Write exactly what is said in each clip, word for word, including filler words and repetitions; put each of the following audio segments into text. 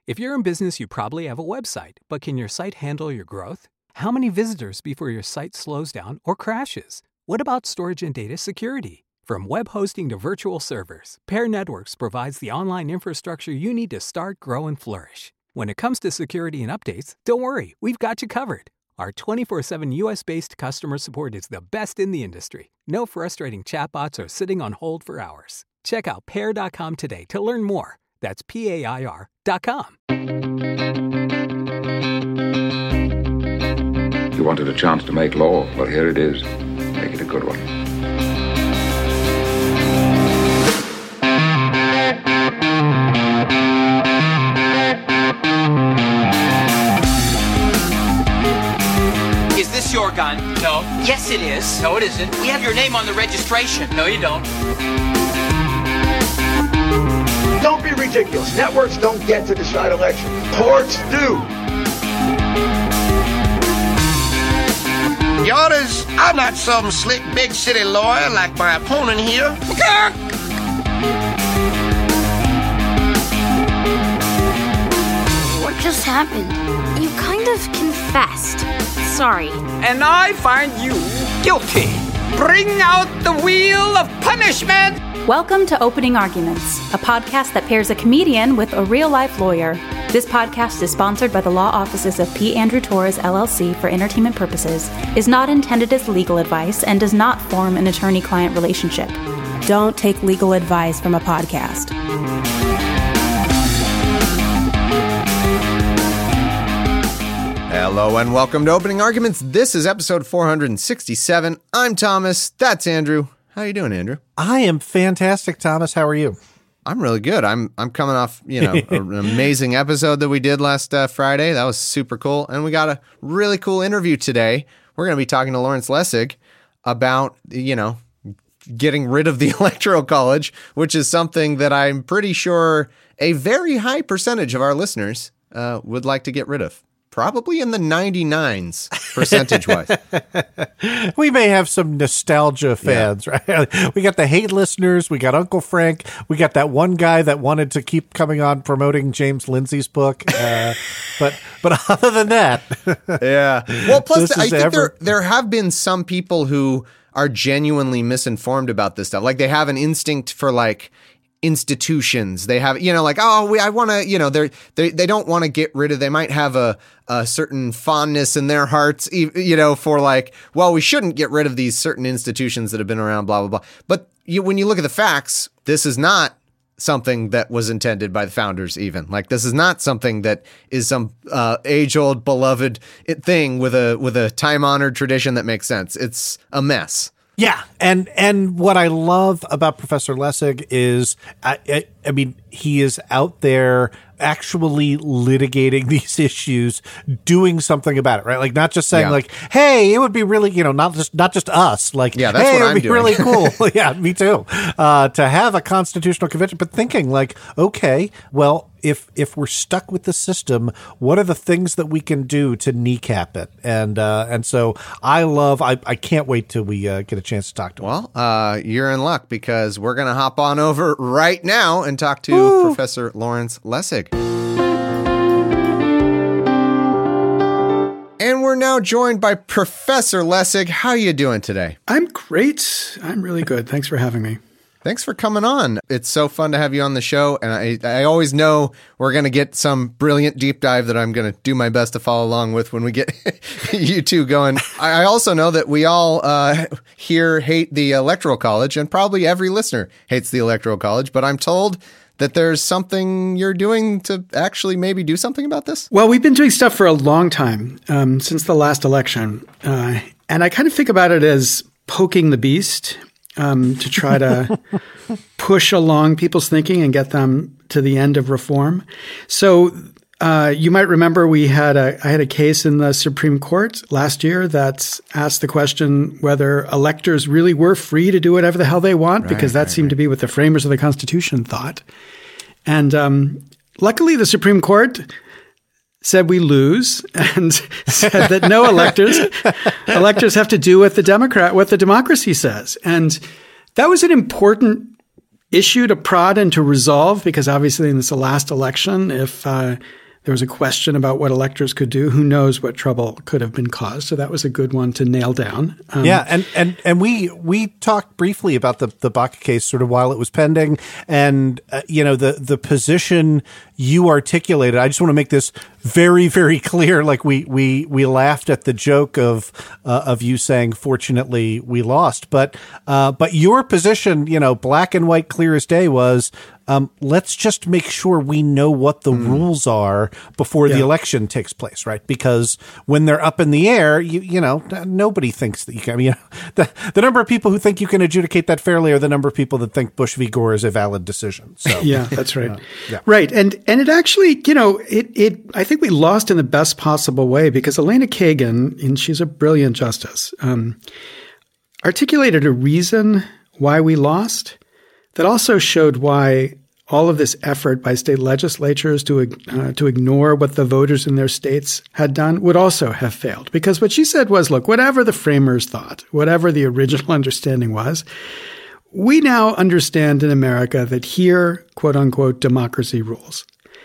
If you're in business, you probably have a website, but can your site handle your growth? How many visitors before your site slows down or crashes? What about storage and data security? From web hosting to virtual servers, Pair Networks provides the online infrastructure you need to start, grow, and flourish. When it comes to security and updates, don't worry, we've got you covered. Our twenty-four seven U S-based customer support is the best in the industry. No frustrating chatbots or sitting on hold for hours. Check out pair dot com today to learn more. That's P A I R dot com. You wanted a chance to make law. Well, here it is. Make it a good one. Is this your gun? No. Yes, it is. No, it isn't. We have your name on the registration. No, you don't. Don't be ridiculous. Networks don't get to decide elections. Courts do. Your Honors, I'm not some slick big city lawyer like my opponent here. What just happened? You kind of confessed. Sorry. And I find you guilty. Bring out the wheel of punishment. Welcome to Opening Arguments, a podcast that pairs a comedian with a real-life lawyer. This podcast is sponsored by the law offices of P. Andrew Torres, L L C for entertainment purposes, is not intended as legal advice, and does not form an attorney-client relationship. Don't take legal advice from a podcast. Hello and welcome to Opening Arguments. This is episode four hundred sixty-seven. I'm Thomas. That's Andrew. How you doing, Andrew? I am fantastic, Thomas. How are you? I'm really good. I'm I'm coming off, you know, an amazing episode that we did last uh, Friday. That was super cool. And we got a really cool interview today. We're going to be talking to Lawrence Lessig about, you know, getting rid of the Electoral College, which is something that I'm pretty sure a very high percentage of our listeners uh, would like to get rid of. Probably in the ninety-nines percentage-wise. We may have some nostalgia fans, yeah. Right? We got the hate listeners. We got Uncle Frank. We got that one guy that wanted to keep coming on promoting James Lindsay's book. Uh, but but other than that, yeah. Well, plus I think ever- there there have been some people who are genuinely misinformed about this stuff. Like they have an instinct for like institutions. They have, you know, like, oh, we, I want to, you know, they're, they they don't want to get rid of, they might have a, a certain fondness in their hearts, you know, for like, well, we shouldn't get rid of these certain institutions that have been around, blah, blah, blah. But you, when you look at the facts, this is not something that was intended by the founders even. Like, this is not something that is some uh, age-old beloved thing with a, with a time-honored tradition that makes sense. It's a mess. Yeah, and and what I love about Professor Lessig is, I, I, I mean, he is out there actually litigating these issues, doing something about it, right? Like not just saying yeah. like, hey, it would be really, you know, not just not just us, like, yeah, that's hey, what it would I'm be doing. really cool. Yeah, me too. Uh, to have a constitutional convention, but thinking like, okay, well, if if we're stuck with the system, what are the things that we can do to kneecap it? And uh, and so I love, I, I can't wait till we uh, get a chance to talk to him. Well, uh, you're in luck because we're going to hop on over right now and talk to Woo. Professor Lawrence Lessig. And we're now joined by Professor Lessig. How are you doing today? I'm great. I'm really good. Thanks for having me. Thanks for coming on. It's so fun to have you on the show. And I, I always know we're going to get some brilliant deep dive that I'm going to do my best to follow along with when we get you two going. I also know that we all uh, here hate the Electoral College, and probably every listener hates the Electoral College. But I'm told that there's something you're doing to actually maybe do something about this. Well, we've been doing stuff for a long time, um, since the last election. Uh, and I kind of think about it as poking the beast. Um, to try to push along people's thinking and get them to the end of reform. So uh, you might remember we had a I had a case in the Supreme Court last year that asked the question whether electors really were free to do whatever the hell they want, right, because that right, seemed right. to be what the framers of the Constitution thought. And um, luckily, the Supreme Court said we lose and said that no electors electors have to do what the Democrat what the democracy says. And that was an important issued a prod into resolve, because obviously in this last election, if uh, there was a question about what electors could do, who knows what trouble could have been caused. So that was a good one to nail down. Um, yeah, and, and and we we talked briefly about the the Baca case sort of while it was pending, and uh, you know the the position you articulated. I just want to make this very, very clear. Like we we we laughed at the joke of uh, of you saying, "Fortunately, we lost," but uh, but your position, you know, black and white, clear as day, was um, let's just make sure we know what the mm. rules are before yeah. the election takes place, right? Because when they're up in the air, you you know, nobody thinks that you can. I mean, you know, the the number of people who think you can adjudicate that fairly are the number of people that think Bush v. Gore is a valid decision. So yeah, that's right. Uh, yeah. Right, and and it actually, you know, it it I think we lost in the best possible way, because Elena Kagan, and she's a brilliant justice, um, articulated a reason why we lost that also showed why all of this effort by state legislatures to uh, to ignore what the voters in their states had done would also have failed. Because what she said was, look, whatever the framers thought, whatever the original understanding was, we now understand in America that here, quote unquote, democracy rules.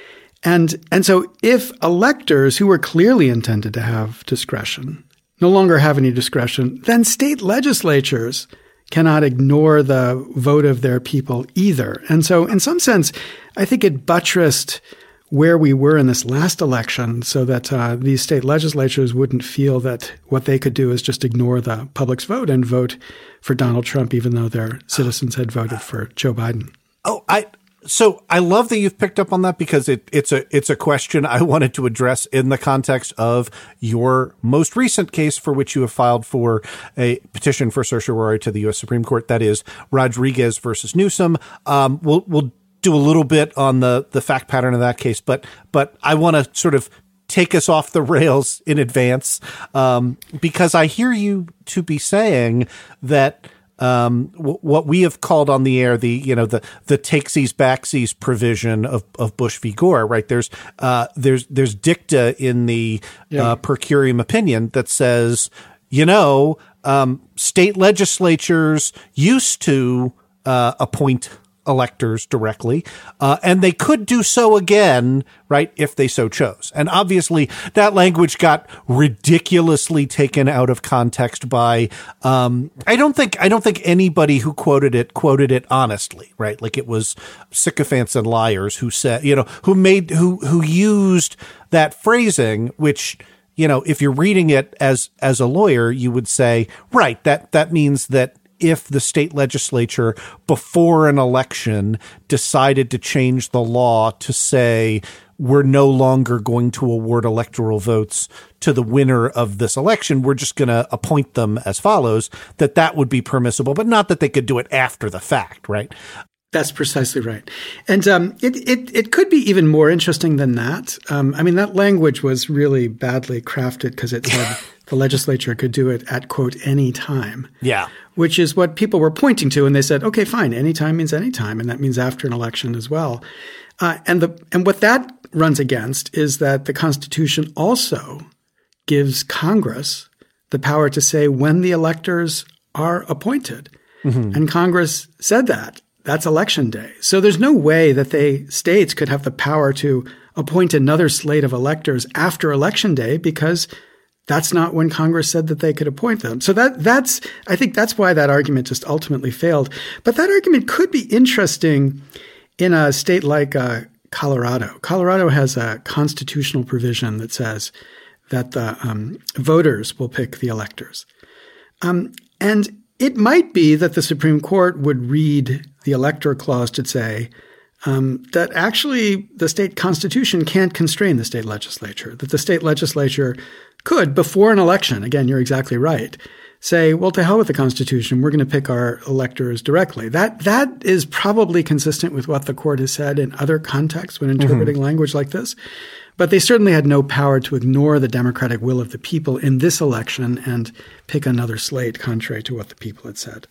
And and so if electors who were clearly intended to have discretion no longer have any discretion, then state legislatures cannot ignore the vote of their people either. And so in some sense, I think it buttressed where we were in this last election, so that uh, these state legislatures wouldn't feel that what they could do is just ignore the public's vote and vote for Donald Trump, even though their citizens had voted for Joe Biden. Oh, I so I love that you've picked up on that, because it, it's a it's a question I wanted to address in the context of your most recent case, for which you have filed for a petition for certiorari to the U S Supreme Court. That is Rodriguez versus Newsom. Um, we'll we'll do a little bit on the the fact pattern of that case, but but I want to sort of take us off the rails in advance, um, because I hear you to be saying that um, w- what we have called on the air the you know the the takesies backsies provision of, of Bush v. Gore, right? There's uh, there's there's dicta in the yeah. uh, per curiam opinion that says, you know, um, state legislatures used to uh, appoint electors directly, uh, and they could do so again, right, if they so chose. And obviously that language got ridiculously taken out of context by, um, I don't think, I don't think anybody who quoted it quoted it honestly, right? Like it was sycophants and liars who said, you know, who made, who, who used that phrasing, which, you know, if you're reading it as, as a lawyer, you would say, right, that, that means that if the state legislature before an election decided to change the law to say we're no longer going to award electoral votes to the winner of this election, we're just going to appoint them as follows, that that would be permissible, but not that they could do it after the fact, right? That's precisely right. And um, it, it it could be even more interesting than that. Um, I mean, that language was really badly crafted because it said the legislature could do it at, quote, any time. Yeah. Which is what people were pointing to. And they said, okay, fine, any time means any time. And that means after an election as well. Uh, and the and what that runs against is that the Constitution also gives Congress the power to say when the electors are appointed. Mm-hmm. And Congress said that. That's election day. So there's no way that they states could have the power to appoint another slate of electors after election day, because that's not when Congress said that they could appoint them. So that that's I think that's why that argument just ultimately failed. But that argument could be interesting in a state like uh, Colorado. Colorado has a constitutional provision that says that the um, voters will pick the electors. Um, and it might be that the Supreme Court would read the elector clause to say um, that actually the state constitution can't constrain the state legislature, that the state legislature could, before an election, again, you're exactly right, say, well, to hell with the Constitution, we're going to pick our electors directly. That that is probably consistent with what the court has said in other contexts when interpreting mm-hmm. language like this. But they certainly had no power to ignore the democratic will of the people in this election and pick another slate contrary to what the people had said.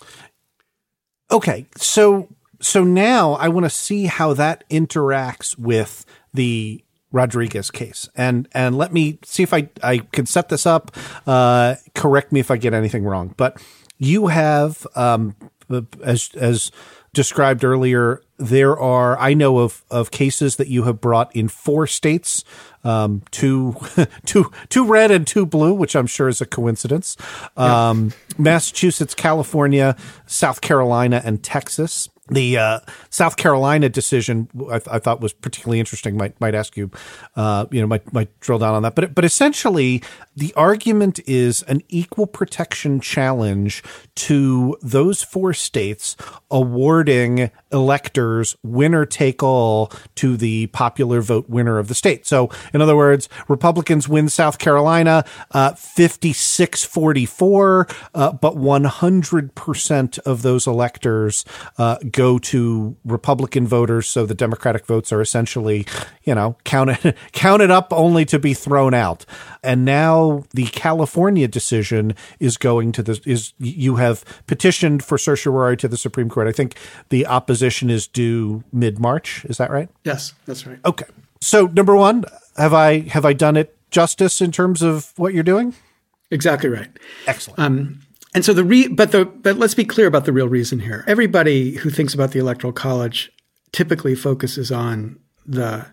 Okay, so so now I want to see how that interacts with the Rodriguez case. And and let me see if I, I can set this up. Uh, correct me if I get anything wrong. But you have, um, as as described earlier, there are, I know of, of cases that you have brought in four states, um, two, two, two red and two blue, which I'm sure is a coincidence. Um, yeah. Massachusetts, California, South Carolina, and Texas. The uh, South Carolina decision I, th- I thought was particularly interesting. Might might ask you, uh, you know, might might drill down on that. But but essentially, the argument is an equal protection challenge to those four states awarding electors winner take all to the popular vote winner of the state. So, in other words, Republicans win South Carolina uh, fifty-six forty-four, uh, but one hundred percent of those electors uh, go to Republican voters. So the Democratic votes are essentially, you know, counted counted up only to be thrown out. And now the California decision is going to the is you have petitioned for certiorari to the Supreme Court. I think the opposition is due mid-March. Is that right? Yes, that's right. Okay. So number one, have I have I done it justice in terms of what you're doing? Exactly right. Excellent. Um, and so the re- but the but let's be clear about the real reason here. Everybody who thinks about the Electoral College typically focuses on the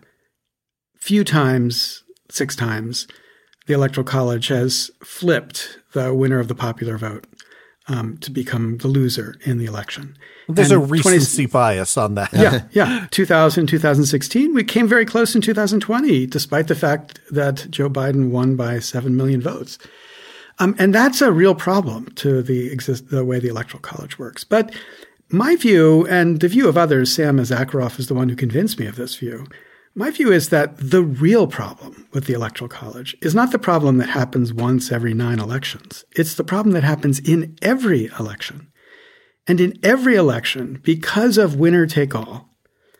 few times, six times, the Electoral College has flipped the winner of the popular vote um, to become the loser in the election. There's and a recency twenty bias on that. Yeah, yeah. two thousand, two thousand sixteen, we came very close in two thousand twenty, despite the fact that Joe Biden won by seven million votes. Um, and that's a real problem to the exist- the way the Electoral College works. But my view, and the view of others, Sam Zakharoff is the one who convinced me of this view. My view is that the real problem with the Electoral College is not the problem that happens once every nine elections. It's the problem that happens in every election. And in every election, because of winner take all,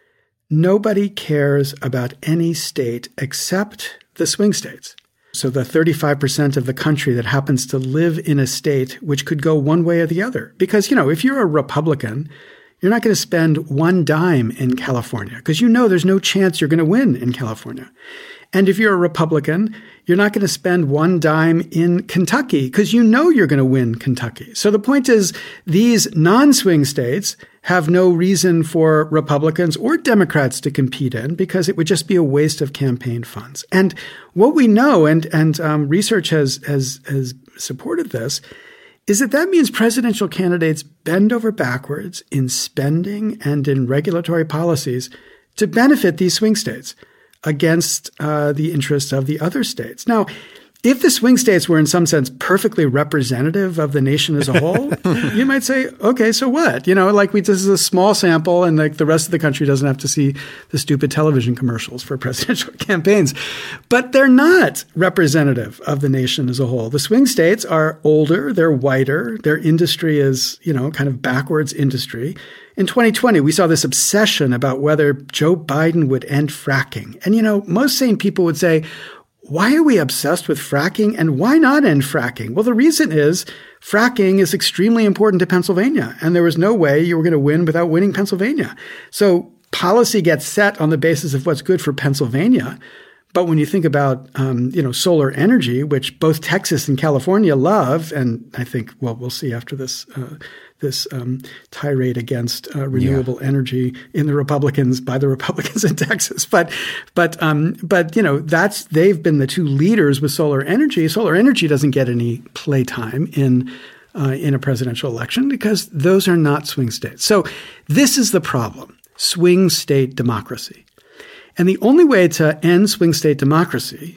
nobody cares about any state except the swing states. So the thirty-five percent of the country that happens to live in a state which could go one way or the other. Because, you know, if you're a Republican, you're not going to spend one dime in California because you know there's no chance you're going to win in California. And if you're a Republican, you're not going to spend one dime in Kentucky because you know you're going to win Kentucky. So the point is these non-swing states have no reason for Republicans or Democrats to compete in because it would just be a waste of campaign funds. And what we know, and and um, research has has has supported this, is that that means presidential candidates bend over backwards in spending and in regulatory policies to benefit these swing states against uh, the interests of the other states. Now, if the swing states were in some sense perfectly representative of the nation as a whole, you might say, okay, so what? You know, like we, this is a small sample and like the rest of the country doesn't have to see the stupid television commercials for presidential campaigns. But they're not representative of the nation as a whole. The swing states are older, they're whiter, their industry is, you know, kind of backwards industry. In twenty twenty, we saw this obsession about whether Joe Biden would end fracking. And, you know, most sane people would say, why are we obsessed with fracking and why not end fracking? Well, the reason is fracking is extremely important to Pennsylvania, and there was no way you were going to win without winning Pennsylvania. So policy gets set on the basis of what's good for Pennsylvania. But when you think about, um, you know, solar energy, which both Texas and California love, and I think, well, we'll see after this uh, this um, tirade against uh, renewable yeah. energy in the Republicans by the Republicans in Texas. But, but, um, but you know, that's they've been the two leaders with solar energy. Solar energy doesn't get any playtime in uh, in a presidential election because those are not swing states. So this is the problem: swing state democracy. And the only way to end swing state democracy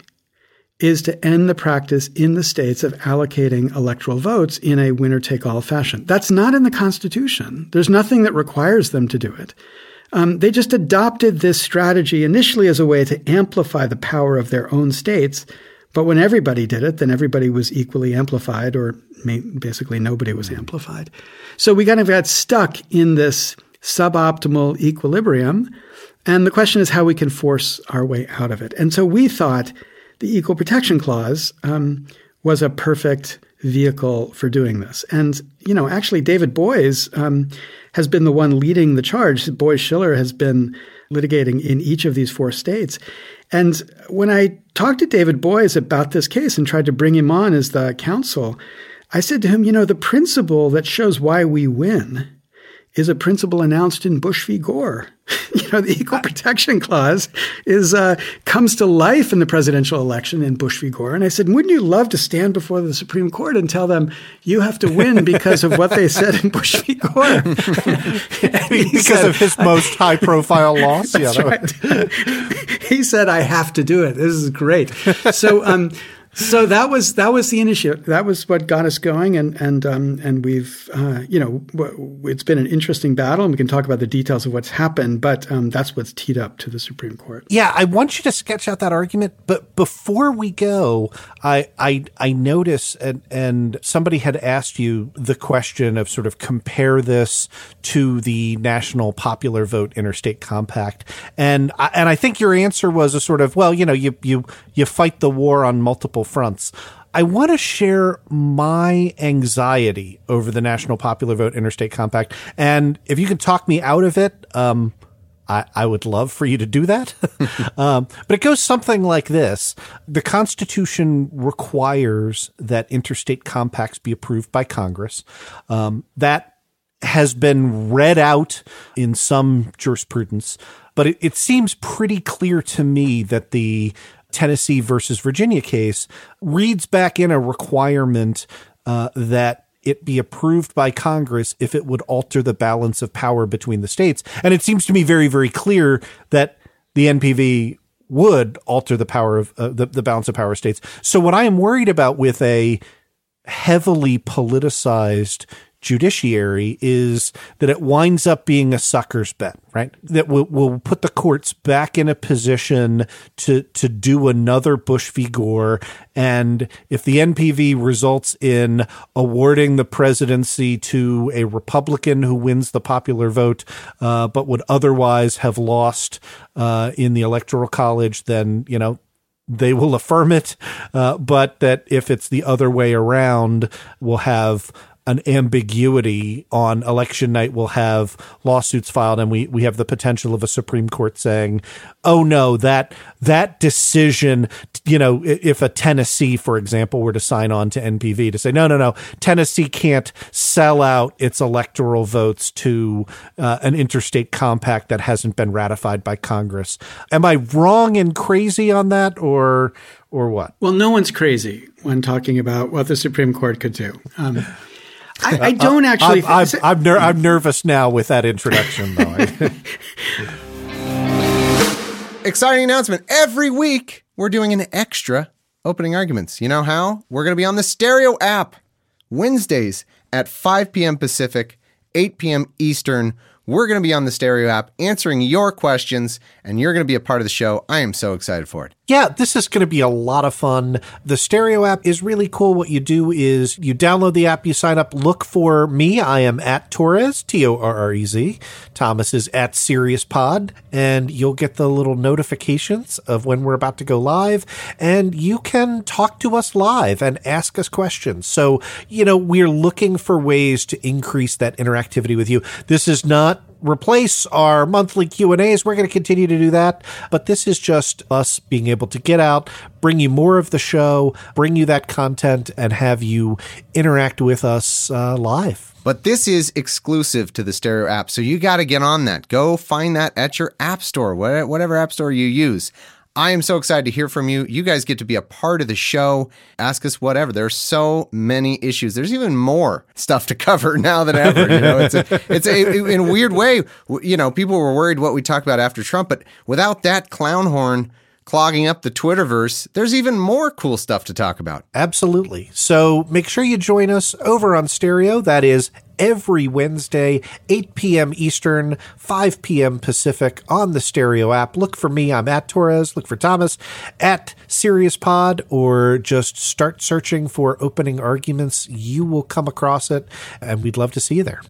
is to end the practice in the states of allocating electoral votes in a winner-take-all fashion. That's not in the Constitution. There's nothing that requires them to do it. Um, they just adopted this strategy initially as a way to amplify the power of their own states. But when everybody did it, then everybody was equally amplified, or basically nobody was amplified. So we kind of got stuck in this suboptimal equilibrium. And the question is how we can force our way out of it. And so we thought the Equal Protection Clause um, was a perfect vehicle for doing this. And, you know, actually David Boies um, has been the one leading the charge. Boies-Schiller has been litigating in each of these four states. And when I talked to David Boies about this case and tried to bring him on as the counsel, I said to him, you know, the principle that shows why we win is a principle announced in Bush v. Gore. You know, the Equal Protection Clause is uh, comes to life in the presidential election in Bush v. Gore. And I said, wouldn't you love to stand before the Supreme Court and tell them you have to win because of what they said in Bush v. Gore? Because said, of his most high-profile loss? That's yeah, right. He said, I have to do it. This is great. So um, so that was that was the initiative. That was what got us going. And and um, and we've, uh, you know, w- it's been an interesting battle. And we can talk about the details of what's happened. But um, that's what's teed up to the Supreme Court. Yeah, I want you to sketch out that argument. But before we go, I I, I notice, and, and somebody had asked you the question of sort of compare this to the National Popular Vote Interstate Compact. And I, and I think your answer was a sort of, well, you know, you you you fight the war on multiple fronts. I want to share my anxiety over the National Popular Vote Interstate Compact. And if you can talk me out of it, um, I, I would love for you to do that. um, but it goes something like this. The Constitution requires that interstate compacts be approved by Congress. Um, that has been read out in some jurisprudence, but it, it seems pretty clear to me that the Tennessee versus Virginia case reads back in a requirement uh, that it be approved by Congress if it would alter the balance of power between the states. And it seems to me very, very clear that the N P V would alter the power of uh, the, the balance of power of states. So what I am worried about with a heavily politicized judiciary is that it winds up being a sucker's bet, right? That will, will put the courts back in a position to, to do another Bush v. Gore. And if the N P V results in awarding the presidency to a Republican who wins the popular vote, uh, but would otherwise have lost uh, in the Electoral College, then, you know, they will affirm it. Uh, but that if it's the other way around, we'll have an ambiguity on election night. We'll have lawsuits filed, and we, we have the potential of a Supreme Court saying, oh no, that, that decision, you know, if a Tennessee, for example, were to sign on to N P V to say, no, no, no, Tennessee can't sell out its electoral votes to uh, an interstate compact that hasn't been ratified by Congress. Am I wrong and crazy on that, or, or what? Well, no one's crazy when talking about what the Supreme Court could do. Um, I, I don't actually. I'm, I'm, I'm, ner- I'm nervous now with that introduction, though. Exciting announcement. Every week, we're doing an extra opening arguments. You know how? We're going to be on the Stereo app Wednesdays at five p.m. Pacific, eight p.m. Eastern. We're going to be on the Stereo app answering your questions, and you're going to be a part of the show. I am so excited for it. Yeah, this is going to be a lot of fun. The Stereo app is really cool. What you do is you download the app, you sign up, look for me. I am at Torres, T O R R E Z. Thomas is at SiriusPod, and you'll get the little notifications of when we're about to go live, and you can talk to us live and ask us questions. So, you know, we're looking for ways to increase that interactivity with you. This is not replace our monthly Q and A's. We're going to continue to do that. But this is just us being able to get out, bring you more of the show, bring you that content, and have you interact with us uh, live. But this is exclusive to the Stereo app, so you got to get on that. Go find that at your app store, whatever app store you use. I am so excited to hear from you. You guys get to be a part of the show. Ask us whatever. There's so many issues. There's even more stuff to cover now than ever. You know, it's a, it's a, in a weird way. You know, people were worried what we talked about after Trump, but without that clown horn clogging up the Twitterverse, there's even more cool stuff to talk about. Absolutely. So make sure you join us over on Stereo. That is every Wednesday, eight p.m. Eastern, five p.m. Pacific on the Stereo app. Look for me. I'm at Torres. Look for Thomas at SiriusPod, or just start searching for opening arguments. You will come across it, and we'd love to see you there.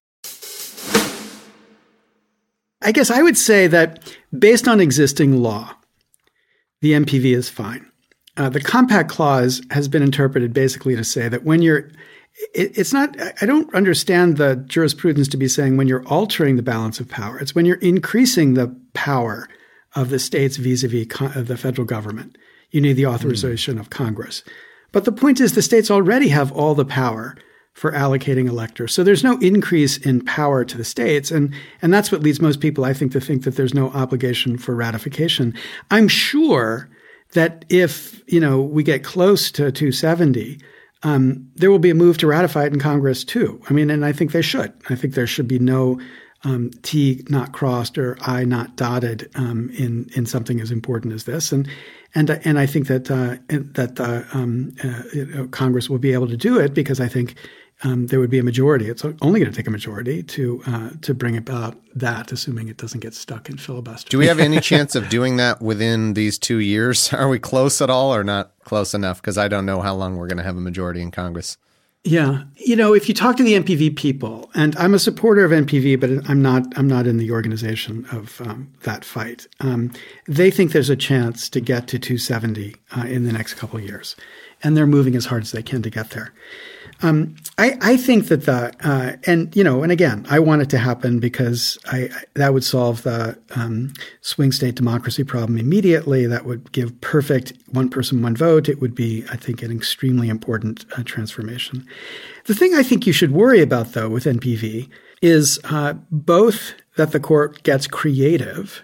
I guess I would say that based on existing law, the N P V is fine. Uh, the compact clause has been interpreted basically to say that when you're, it, it's not, I don't understand the jurisprudence to be saying when you're altering the balance of power. It's when you're increasing the power of the states vis-a-vis con- the federal government. You need the authorization mm. of Congress. But the point is the states already have all the power for allocating electors. So there's no increase in power to the states. And, and that's what leads most people, I think, to think that there's no obligation for ratification. I'm sure that if, you know, we get close to two seventy, um, there will be a move to ratify it in Congress too. I mean, and I think they should. I think there should be no um, T not crossed or I not dotted um, in in something as important as this. And and and I think that uh, that uh, um, uh, you know, Congress will be able to do it because I think um, there would be a majority. It's only going to take a majority to uh, to bring about that, assuming it doesn't get stuck in filibuster. Do we have any chance of doing that within these two years? Are we close at all or not close enough? Because I don't know how long we're going to have a majority in Congress. Yeah. You know, if you talk to the N P V people, and I'm a supporter of N P V, but I'm not I'm not in the organization of um, that fight. Um, they think there's a chance to get to two seventy uh, in the next couple of years. And they're moving as hard as they can to get there. Um, I, I think that the, uh, and, you know, and again, I want it to happen because I, I that would solve the um, swing state democracy problem immediately. That would give perfect one person, one vote. It would be, I think, an extremely important uh, transformation. The thing I think you should worry about, though, with N P V is uh, both that the court gets creative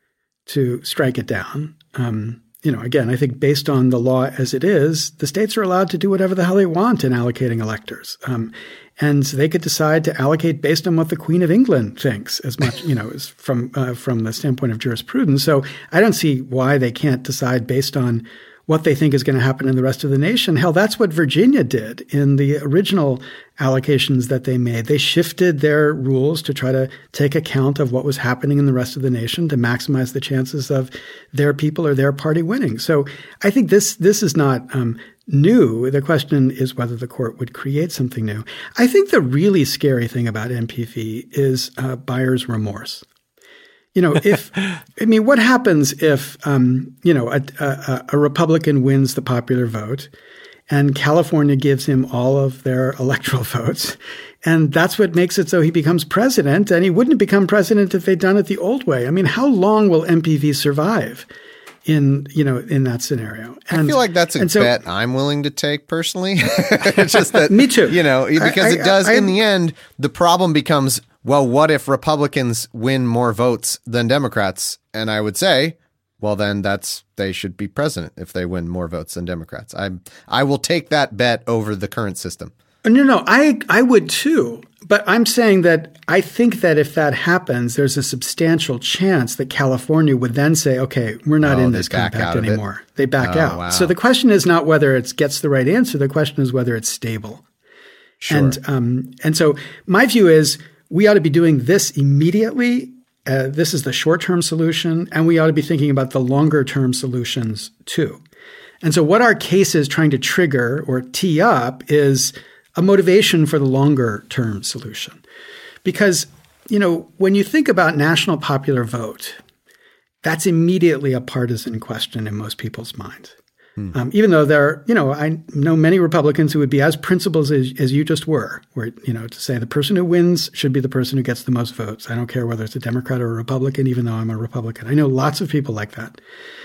to strike it down. Um, You know, again, I think based on the law as it is, the states are allowed to do whatever the hell they want in allocating electors. Um, and they could decide to allocate based on what the Queen of England thinks as much, you know, as from, uh, from the standpoint of jurisprudence. So I don't see why they can't decide based on what they think is going to happen in the rest of the nation. Hell, that's what Virginia did in the original allocations that they made. They shifted their rules to try to take account of what was happening in the rest of the nation to maximize the chances of their people or their party winning. So I think this this is not um, new. The question is whether the court would create something new. I think the really scary thing about N P V is uh, buyer's remorse. You know, if, I mean, what happens if, um, you know, a, a, a Republican wins the popular vote and California gives him all of their electoral votes, and that's what makes it so he becomes president, and he wouldn't become president if they'd done it the old way. I mean, how long will N P V survive in, you know, in that scenario? And, I feel like that's a so, bet I'm willing to take personally. It's just that, me too. You know, because I, I, it does, I, in the end, the problem becomes, well, what if Republicans win more votes than Democrats? And I would say, well, then that's they should be president if they win more votes than Democrats. I I will take that bet over the current system. No, no, I I would too. But I'm saying that I think that if that happens, there's a substantial chance that California would then say, okay, we're not oh, in this compact anymore. They back oh, out. Wow. So the question is not whether it gets the right answer. The question is whether it's stable. Sure. And um, and so my view is we ought to be doing this immediately. Uh, this is the short-term solution, and we ought to be thinking about the longer-term solutions too. And so what our case is trying to trigger or tee up is a motivation for the longer-term solution. Because, you know, when you think about national popular vote, that's immediately a partisan question in most people's minds. Hmm. Um, even though there are, you know, I know many Republicans who would be as principled as, as you just were, where, you know, to say the person who wins should be the person who gets the most votes. I don't care whether it's a Democrat or a Republican, even though I'm a Republican. I know lots of people like that.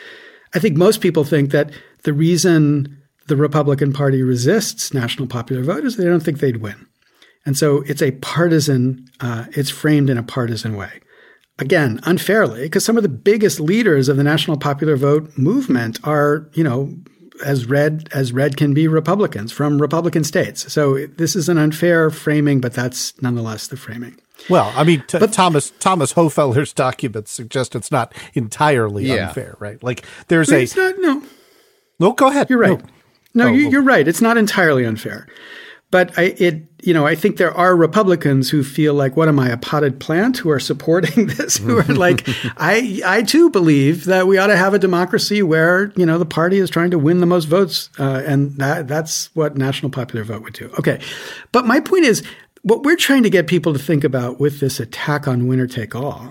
I think most people think that the reason the Republican Party resists national popular vote is they don't think they'd win. And so it's a partisan, uh, it's framed in a partisan way. Again, unfairly, because some of the biggest leaders of the national popular vote movement are, you know, as red as red can be Republicans from Republican states. So this is an unfair framing, but that's nonetheless the framing. Well, I mean, t- but, Thomas Thomas Hofeller's documents suggest it's not entirely yeah. unfair, right? Like there's a it's not, no. No, go ahead. You're right. No, no you, oh, you're right. It's not entirely unfair. But I, it, you know, I think there are Republicans who feel like, what am I, a potted plant, who are supporting this, who are like, I, I too believe that we ought to have a democracy where, you know, the party is trying to win the most votes. Uh, and that, that's what national popular vote would do. Okay. But my point is, what we're trying to get people to think about with this attack on winner take all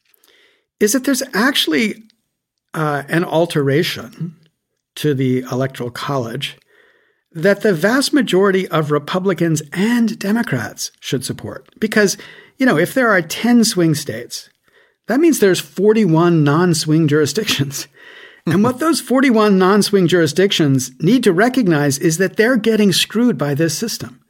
is that there's actually uh, an alteration to the Electoral College that the vast majority of Republicans and Democrats should support. Because, you know, if there are ten swing states, that means there's forty-one non-swing jurisdictions. And what those forty-one non-swing jurisdictions need to recognize is that they're getting screwed by this system.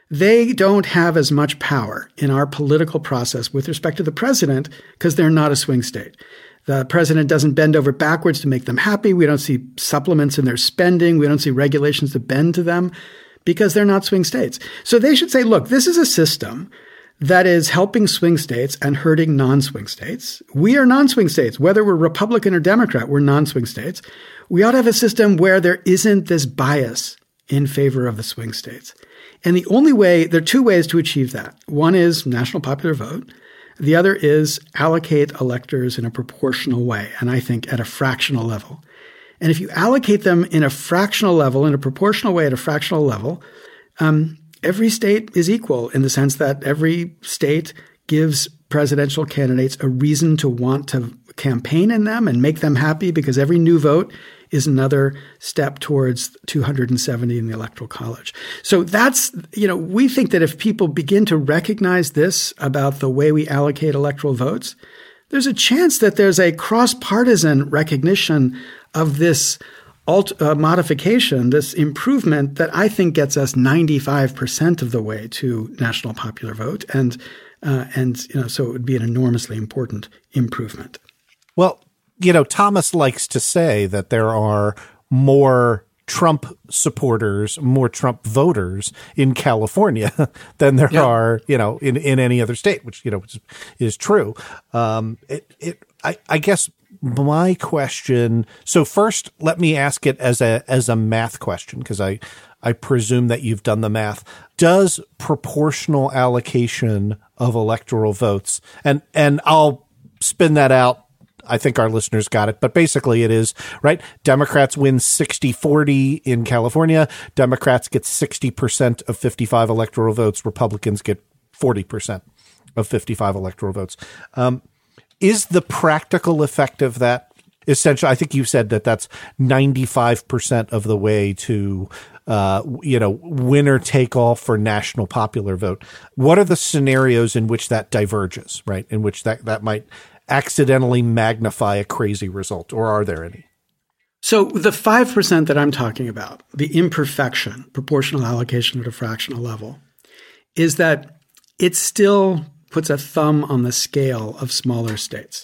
they don't have as much power in our political process with respect to the president because they're not a swing state. The president doesn't bend over backwards to make them happy. We don't see supplements in their spending. We don't see regulations to bend to them because they're not swing states. So they should say, look, this is a system that is helping swing states and hurting non-swing states. We are non-swing states. Whether we're Republican or Democrat, we're non-swing states. We ought to have a system where there isn't this bias in favor of the swing states. And the only way, there are two ways to achieve that. One is national popular vote. The other is allocate electors in a proportional way, and I think at a fractional level. And if you allocate them in a fractional level, in a proportional way at a fractional level, um, every state is equal in the sense that every state gives presidential candidates a reason to want to campaign in them and make them happy because every new vote is another step towards two hundred seventy in the Electoral College. So that's, you know, we think that if people begin to recognize this about the way we allocate electoral votes, there's a chance that there's a cross-partisan recognition of this alt, uh, modification, this improvement that I think gets us ninety-five percent of the way to national popular vote. And, uh, and you know, so it would be an enormously important improvement. Well, you know, Thomas likes to say that there are more Trump supporters, more Trump voters in California than there yeah. are, you know, in, in any other state, which, you know, is, is true. Um, it, it, I, I guess my question. So first, let me ask it as a, as a math question, because I, I presume that you've done the math. Does proportional allocation of electoral votes, and, and I'll spin that out. I think our listeners got it, but basically it is, right? Democrats win sixty forty in California. Democrats get sixty percent of fifty-five electoral votes. Republicans get forty percent of fifty-five electoral votes. Um, is the practical effect of that essentially? I think you said that that's ninety-five percent of the way to, uh, you know, winner take all for national popular vote. What are the scenarios in which that diverges, right? In which that, that might accidentally magnify a crazy result, or are there any? So the five percent that I'm talking about, the imperfection, proportional allocation at a fractional level, is that it still puts a thumb on the scale of smaller states.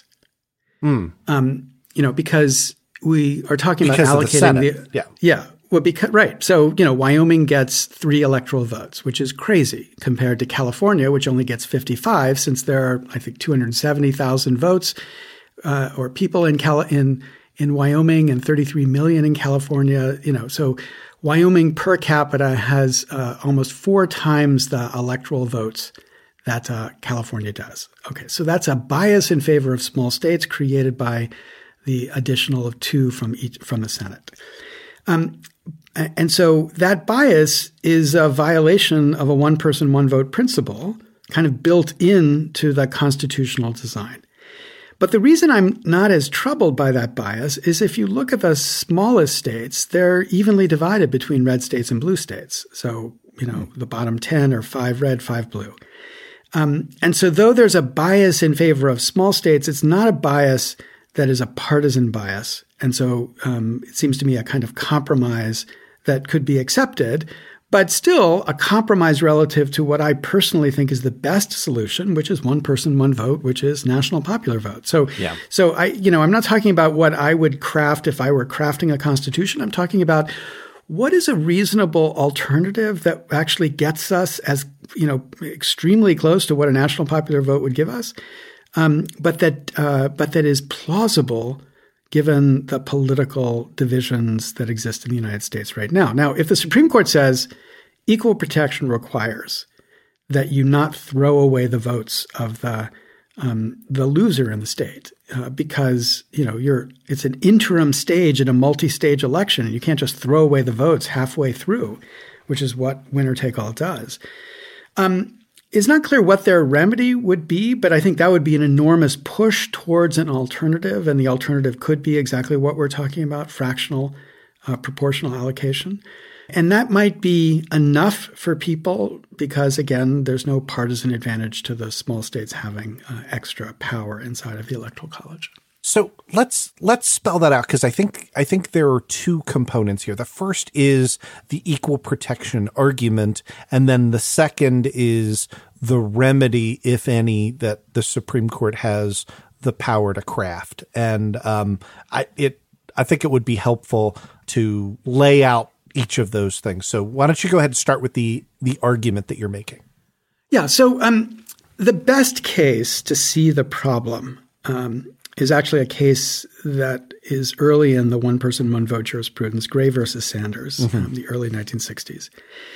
Mm. Um, you know, because we are talking because about allocating the, the yeah. Yeah. Well, because, right. So, you know, Wyoming gets three electoral votes, which is crazy compared to California, which only gets fifty-five, since there are, I think, two hundred seventy thousand votes uh, or people in Cal- in in Wyoming and thirty-three million in California. You know, so Wyoming per capita has uh, almost four times the electoral votes that uh, California does. Okay, so that's a bias in favor of small states created by the additional of two from each from the Senate. Um, And so that bias is a violation of a one person, one vote principle, kind of built into the constitutional design. But the reason I'm not as troubled by that bias is if you look at the smallest states, they're evenly divided between red states and blue states. So, you know, the bottom ten are five red, five blue. Um, and so though there's a bias in favor of small states, it's not a bias that is a partisan bias. And so um, it seems to me a kind of compromise that could be accepted, but still a compromise relative to what I personally think is the best solution, which is one person, one vote, which is national popular vote. So, yeah. so I, you know, I'm not talking about what I would craft if I were crafting a constitution. I'm talking about what is a reasonable alternative that actually gets us as, you know, extremely close to what a national popular vote would give us, um, but that, uh, but that is plausible given the political divisions that exist in the United States right now. Now, if the Supreme Court says equal protection requires that you not throw away the votes of the um, the loser in the state uh, because, you know, you're it's an interim stage in a multi-stage election, and you can't just throw away the votes halfway through, which is what winner take all does. Um, It's not clear what their remedy would be, but I think that would be an enormous push towards an alternative. And the alternative could be exactly what we're talking about, fractional uh, proportional allocation. And that might be enough for people because, again, there's no partisan advantage to the small states having uh, extra power inside of the Electoral College. So let's let's spell that out, because I think I think there are two components here. The first is the equal protection argument, and then the second is the remedy, if any, that the Supreme Court has the power to craft. And um, I it I think it would be helpful to lay out each of those things. So why don't you go ahead and start with the the argument that you're making? Yeah. So um, the best case to see the problem um, is actually a case that is early in the one-person, one-vote jurisprudence, Gray versus Sanders, mm-hmm. um, the early nineteen sixties.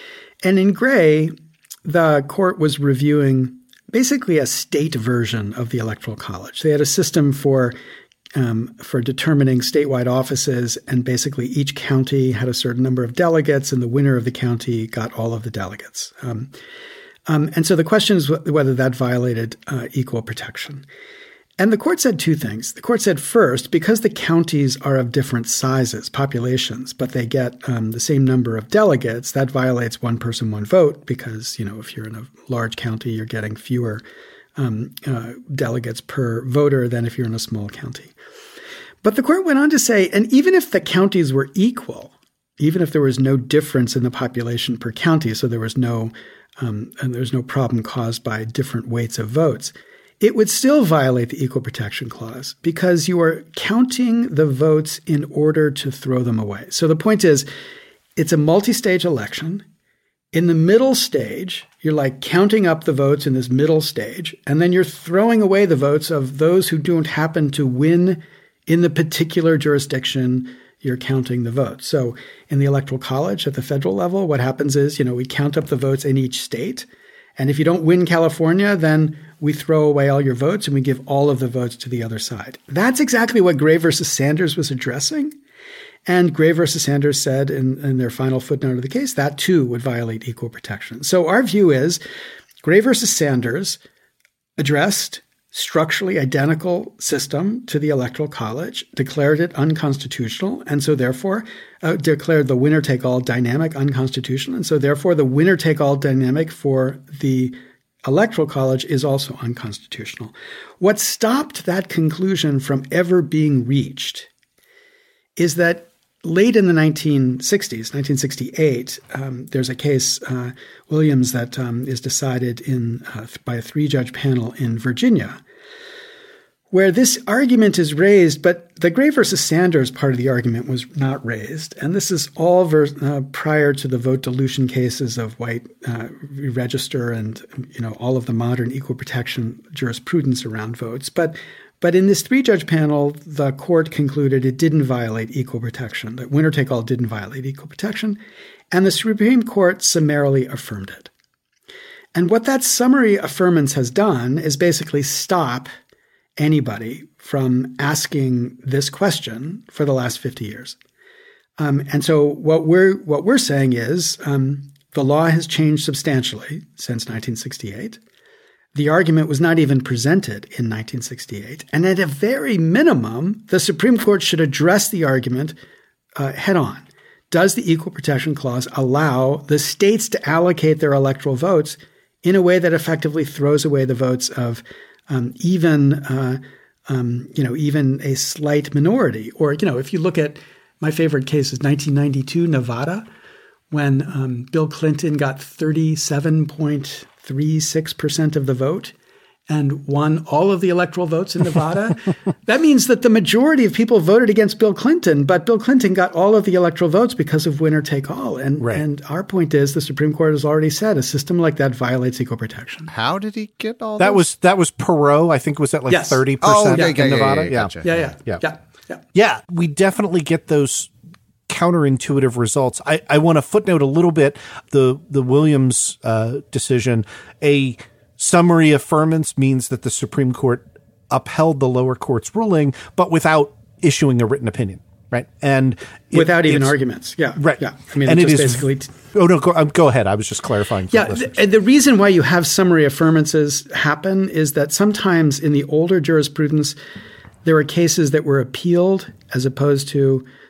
And in Gray, the court was reviewing basically a state version of the Electoral College. They had a system for um, for determining statewide offices, and basically each county had a certain number of delegates, and the winner of the county got all of the delegates. Um, um, and so the question is wh- whether that violated uh, equal protection. And the court said two things. The court said, first, because the counties are of different sizes, populations, but they get um, the same number of delegates, that violates one person, one vote, because, you know, if you're in a large county, you're getting fewer um, uh, delegates per voter than if you're in a small county. But the court went on to say, and even if the counties were equal, even if there was no difference in the population per county, so there was no um, and there's no problem caused by different weights of votes, it would still violate the Equal Protection Clause because you are counting the votes in order to throw them away. So the point is, it's a multi-stage election. In the middle stage, you're like counting up the votes in this middle stage, and then you're throwing away the votes of those who don't happen to win in the particular jurisdiction you're counting the votes. So in the Electoral College at the federal level, what happens is, you know, we count up the votes in each state. And if you don't win California, then we throw away all your votes and we give all of the votes to the other side. That's exactly what Gray versus Sanders was addressing. And Gray versus Sanders said in, in their final footnote of the case, that too would violate equal protection. So our view is Gray versus Sanders addressed structurally identical system to the Electoral College, declared it unconstitutional, and so therefore uh, declared the winner-take-all dynamic unconstitutional, and so therefore the winner-take-all dynamic for the Electoral College is also unconstitutional. What stopped that conclusion from ever being reached is that late in the nineteen sixties, nineteen sixty-eight, um, there's a case, uh, Williams, that um, is decided in uh, by a three-judge panel in Virginia, where this argument is raised, but the Gray versus Sanders part of the argument was not raised. And this is all ver- uh, prior to the vote dilution cases of White uh, Register and, you know, all of the modern equal protection jurisprudence around votes. But But in this three-judge panel, the court concluded it didn't violate equal protection, that winner-take-all didn't violate equal protection, and the Supreme Court summarily affirmed it. And what that summary affirmance has done is basically stop anybody from asking this question for the last fifty years. Um, and so what we're what we're saying is um, the law has changed substantially since nineteen sixty-eight. The argument was not even presented in nineteen sixty-eight. And at a very minimum, the Supreme Court should address the argument uh, head on. Does the Equal Protection Clause allow the states to allocate their electoral votes in a way that effectively throws away the votes of um, even, uh, um, you know, even a slight minority? Or, you know, if you look at my favorite case is nineteen ninety-two, Nevada, when um, Bill Clinton got thirty-seven point three six percent of the vote and won all of the electoral votes in Nevada. That means that the majority of people voted against Bill Clinton, but Bill Clinton got all of the electoral votes because of winner take all. And, right. and our point is the Supreme Court has already said a system like that violates equal protection. How did he get all that? Those? Was that was Perot? I think was that like yes. thirty percent oh, yeah, in yeah, Nevada? Yeah, yeah, gotcha. yeah, yeah, yeah, yeah, yeah. Yeah, we definitely get those counterintuitive results. I, I want to footnote a little bit the the Williams uh, decision. A summary affirmance means that the Supreme Court upheld the lower court's ruling, but without issuing a written opinion, right? And it, without even arguments, yeah, right. Yeah, I mean, and it it just is, basically. T- oh no, go, um, go ahead. I was just clarifying. For yeah, listeners. th- the reason why you have summary affirmances happen is that sometimes in the older jurisprudence, there were cases that were appealed as opposed to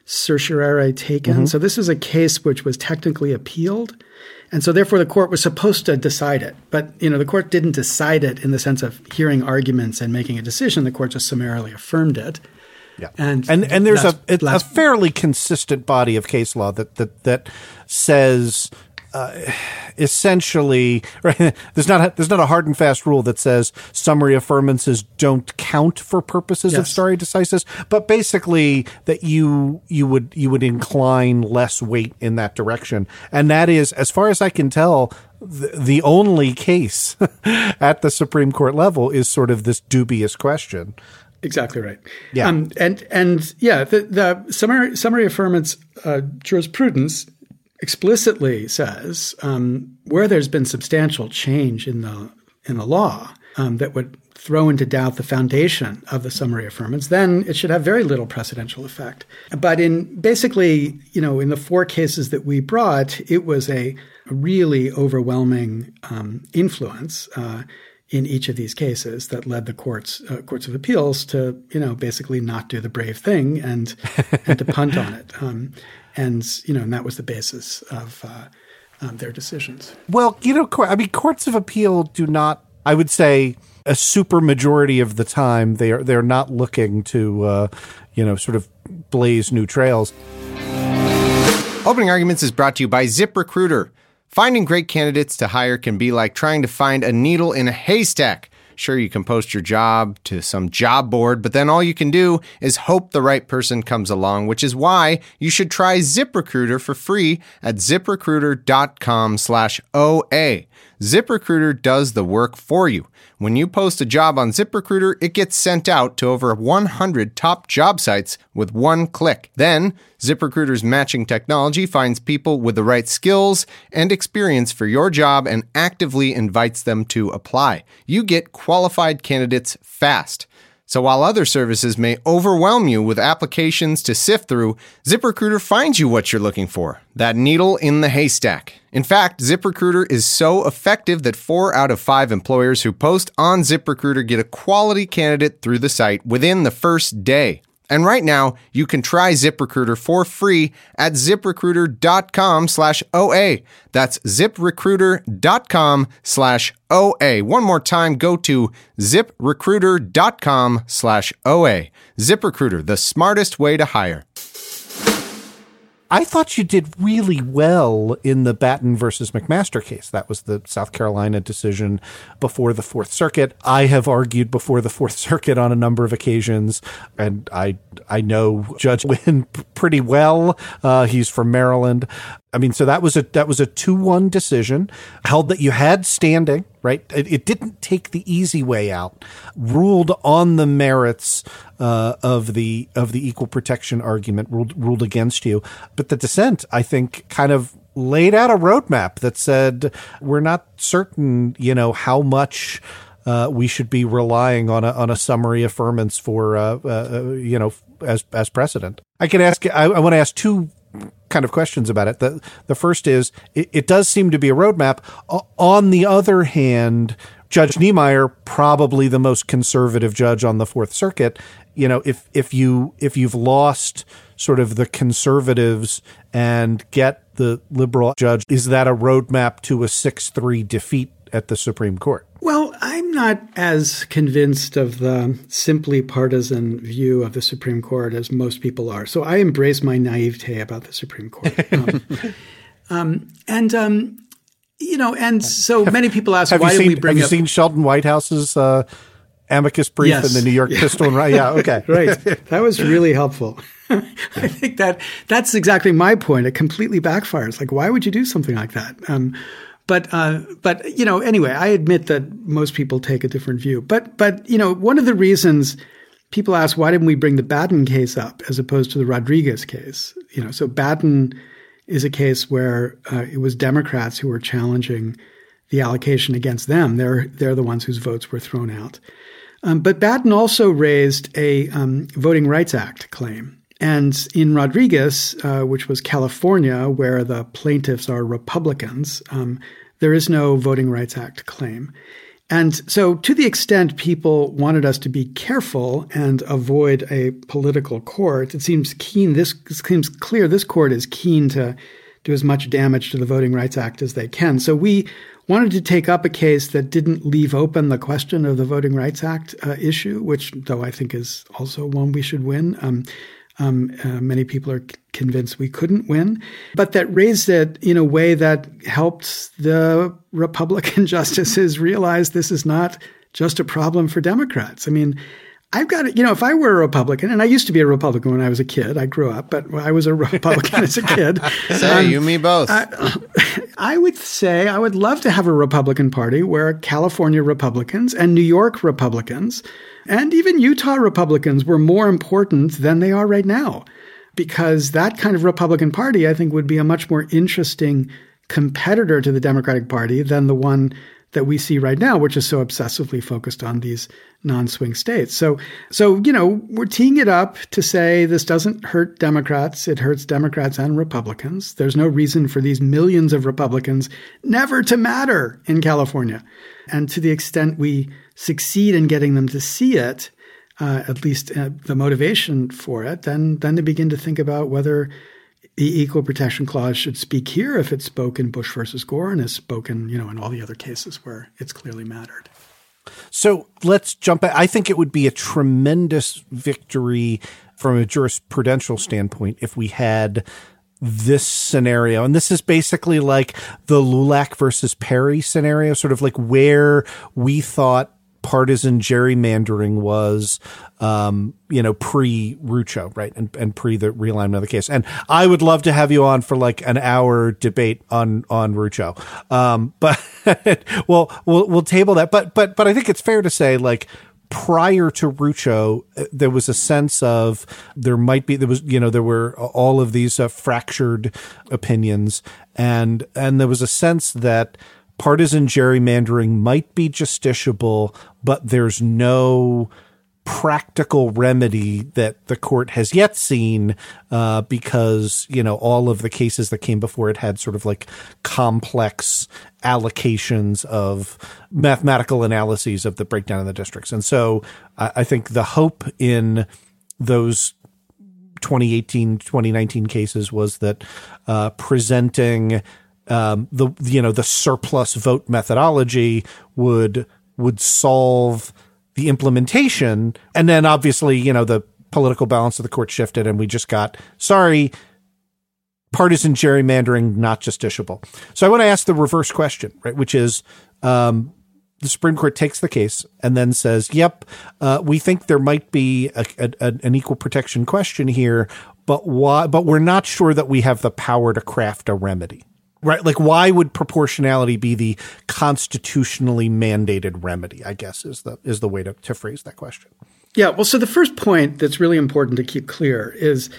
certiorari taken. Mm-hmm. So this is a case which was technically appealed. And so therefore the court was supposed to decide it. But, you know, the court didn't decide it in the sense of hearing arguments and making a decision. The court just summarily affirmed it. Yeah. And and, and there's a, a, last, a fairly consistent body of case law that that, that says uh, essentially, right, there's not a, there's not a hard and fast rule that says summary affirmances don't count for purposes yes. of stare decisis, but basically that you you would you would incline less weight in that direction. And that is, as far as I can tell, the, the only case at the Supreme Court level is sort of this dubious question. Exactly right. Yeah. Um, and, and yeah, the, the summary, summary affirmance uh, jurisprudence explicitly says um, where there's been substantial change in the in the law um, that would throw into doubt the foundation of the summary affirmance, then it should have very little precedential effect. But in basically, you know, in the four cases that we brought, it was a really overwhelming um, influence uh, in each of these cases that led the courts uh, courts of appeals to, you know, basically not do the brave thing and and to punt on it. Um, and, you know, and that was the basis of uh, um, their decisions. Well, you know, I mean, courts of appeal do not, I would say, a super majority of the time, they are they're not looking to, uh, you know, sort of blaze new trails. Opening Arguments is brought to you by ZipRecruiter. Finding great candidates to hire can be like trying to find a needle in a haystack. Sure, you can post your job to some job board, but then all you can do is hope the right person comes along, which is why you should try ZipRecruiter for free at ZipRecruiter.com slash OA. ZipRecruiter does the work for you. When you post a job on ZipRecruiter, it gets sent out to over one hundred top job sites with one click. Then, ZipRecruiter's matching technology finds people with the right skills and experience for your job and actively invites them to apply. You get qualified candidates fast. So while other services may overwhelm you with applications to sift through, ZipRecruiter finds you what you're looking for, that needle in the haystack. In fact, ZipRecruiter is so effective that four out of five employers who post on ZipRecruiter get a quality candidate through the site within the first day. And right now, you can try ZipRecruiter for free at ZipRecruiter.com slash OA. That's ZipRecruiter.com slash OA. One more time, go to ZipRecruiter.com slash OA. ZipRecruiter, the smartest way to hire. I thought you did really well in the Batten versus McMaster case. That was the South Carolina decision before the Fourth Circuit. I have argued before the Fourth Circuit on a number of occasions, and I I know Judge Wynn pretty well. Uh, he's from Maryland. I mean, so that was a that was a two one decision, held that you had standing, right? It, it didn't take the easy way out, ruled on the merits uh, of the of the equal protection argument, ruled ruled against you. But the dissent, I think, kind of laid out a roadmap that said we're not certain, you know, how much uh, we should be relying on a on a summary affirmance for, uh, uh, you know, as as precedent. I can ask. I, I want to ask two kind of questions about it. The the first is, it, it does seem to be a roadmap. O- on the other hand, Judge Niemeyer, probably the most conservative judge on the Fourth Circuit, you know, if if you if you've lost sort of the conservatives and get the liberal judge, is that a roadmap to a six three defeat at the Supreme Court? Well, I'm not as convinced of the simply partisan view of the Supreme Court as most people are. So I embrace my naivete about the Supreme Court. Um, um, and, um, you know, and so many people ask, have why seen, did we bring have up— you seen Sheldon Whitehouse's uh, amicus brief yes. in the New York yeah. Pistol? Right? Yeah, okay. Right. That was really helpful. I think that that's exactly my point. It completely backfires. Like, why would you do something like that? Um, But, uh, but, you know, anyway, I admit that most people take a different view. But, but, you know, one of the reasons people ask, why didn't we bring the Batten case up as opposed to the Rodriguez case? You know, so Batten is a case where uh, it was Democrats who were challenging the allocation against them. They're, they're the ones whose votes were thrown out. Um, but Batten also raised a um, Voting Rights Act claim. And in Rodriguez, uh, which was California, where the plaintiffs are Republicans, um, there is no Voting Rights Act claim. And so to the extent people wanted us to be careful and avoid a political court, it seems keen, this it seems clear this court is keen to do as much damage to the Voting Rights Act as they can. So we wanted to take up a case that didn't leave open the question of the Voting Rights Act uh, issue, which, though I think is also one we should win. Um, um, uh, many people are c- convinced we couldn't win, but that raised it in a way that helped the Republican justices realize this is not just a problem for Democrats. I mean, I've got it. You know, if I were a Republican, and I used to be a Republican when I was a kid, I grew up, but I was a Republican as a kid. Say, um, you, me both. I, I would say I would love to have a Republican Party where California Republicans and New York Republicans and even Utah Republicans were more important than they are right now, because that kind of Republican Party, I think, would be a much more interesting competitor to the Democratic Party than the one that we see right now, which is so obsessively focused on these non-swing states. So, so you know, we're teeing it up to say this doesn't hurt Democrats. It hurts Democrats and Republicans. There's no reason for these millions of Republicans never to matter in California. And to the extent we succeed in getting them to see it, uh, at least uh, the motivation for it, then then they begin to think about whether the Equal Protection Clause should speak here if it spoke in Bush versus Gore and is spoken, you know, in all the other cases where it's clearly mattered. So let's jump back. I think it would be a tremendous victory from a jurisprudential standpoint if we had this scenario. And this is basically like the Lulac versus Perry scenario, sort of like where we thought partisan gerrymandering was, um, you know, pre-Rucho, right? And, and pre the realignment of the case. And I would love to have you on for like an hour debate on, on Rucho. Um, but we'll, we'll, we'll table that. But, but, but I think it's fair to say, like, prior to Rucho, there was a sense of there might be, there was, you know, there were all of these uh, fractured opinions, and, and there was a sense that partisan gerrymandering might be justiciable, but there's no practical remedy that the court has yet seen, uh, because, you know, all of the cases that came before it had sort of like complex allocations of mathematical analyses of the breakdown of the districts. And so I, I think the hope in those twenty eighteen, twenty nineteen cases was that uh, presenting Um, the, you know, the surplus vote methodology would, would solve the implementation. And then obviously, you know, the political balance of the court shifted and we just got, sorry, partisan gerrymandering, not justiciable. So I want to ask the reverse question, right? Which is, um, the Supreme Court takes the case and then says, yep, uh, we think there might be a, a, an equal protection question here, but why, but we're not sure that we have the power to craft a remedy. Right. Like, why would proportionality be the constitutionally mandated remedy, I guess, is the is the way to, to phrase that question. Yeah. Well, so the first point that's really important to keep clear is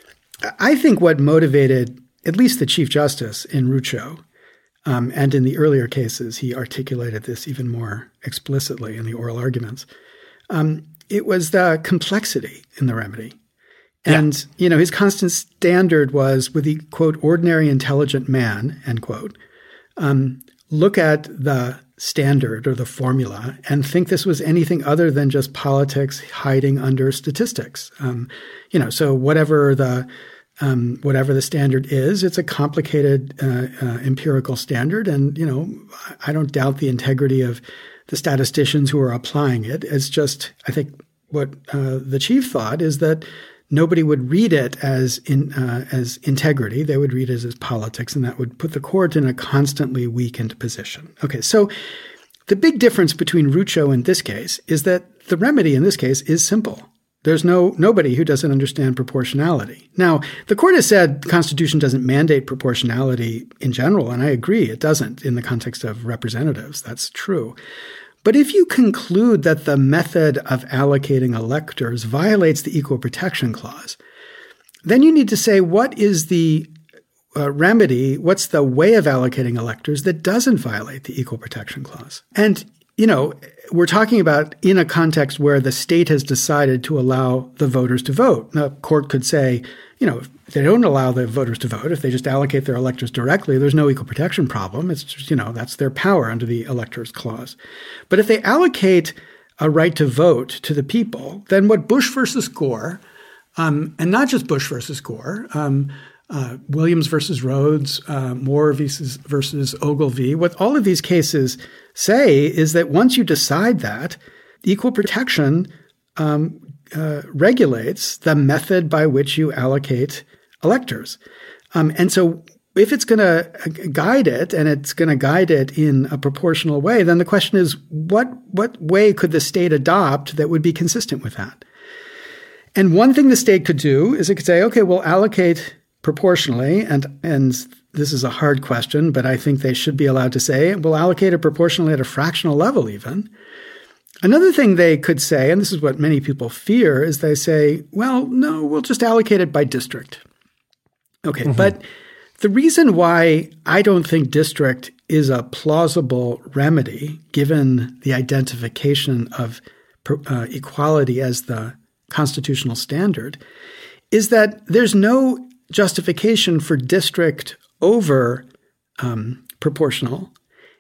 I think what motivated at least the Chief Justice in Rucho, um, and in the earlier cases, he articulated this even more explicitly in the oral arguments. Um, it was the complexity in the remedy. And, yeah. you know, his constant standard was with the, quote, ordinary intelligent man, end quote, um, look at the standard or the formula and think this was anything other than just politics hiding under statistics. Um, you know, so whatever the um, whatever the standard is, it's a complicated uh, uh, empirical standard. And, you know, I don't doubt the integrity of the statisticians who are applying it. It's just, I think what uh, the chief thought is that nobody would read it as in uh, as integrity. They would read it as politics, and that would put the court in a constantly weakened position. Okay, so the big difference between Rucho and this case is that the remedy in this case is simple. There's no nobody who doesn't understand proportionality. Now, the court has said the Constitution doesn't mandate proportionality in general, and I agree, it doesn't in the context of representatives. That's true. But if you conclude that the method of allocating electors violates the Equal Protection Clause, then you need to say, what is the uh, remedy, what's the way of allocating electors that doesn't violate the Equal Protection Clause? And, you know, we're talking about in a context where the state has decided to allow the voters to vote. The court could say, you know, if they don't allow the voters to vote, if they just allocate their electors directly, there's no equal protection problem. It's just, you know, that's their power under the electors clause. But if they allocate a right to vote to the people, then what Bush versus Gore, um, and not just Bush versus Gore, um, uh, Williams versus Rhodes, uh, Moore versus, versus Ogilvy, what all of these cases say is that once you decide that, equal protection um, uh, regulates the method by which you allocate electors. Um, and so if it's going to guide it, and it's going to guide it in a proportional way, then the question is, what what way could the state adopt that would be consistent with that? And one thing the state could do is it could say, okay, we'll allocate proportionally, and and this is a hard question, but I think they should be allowed to say, we'll allocate it proportionally at a fractional level even. Another thing they could say, and this is what many people fear, is they say, well, no, we'll just allocate it by district. Okay, mm-hmm. But the reason why I don't think district is a plausible remedy, given the identification of uh, equality as the constitutional standard, is that there's no justification for district over um, proportional,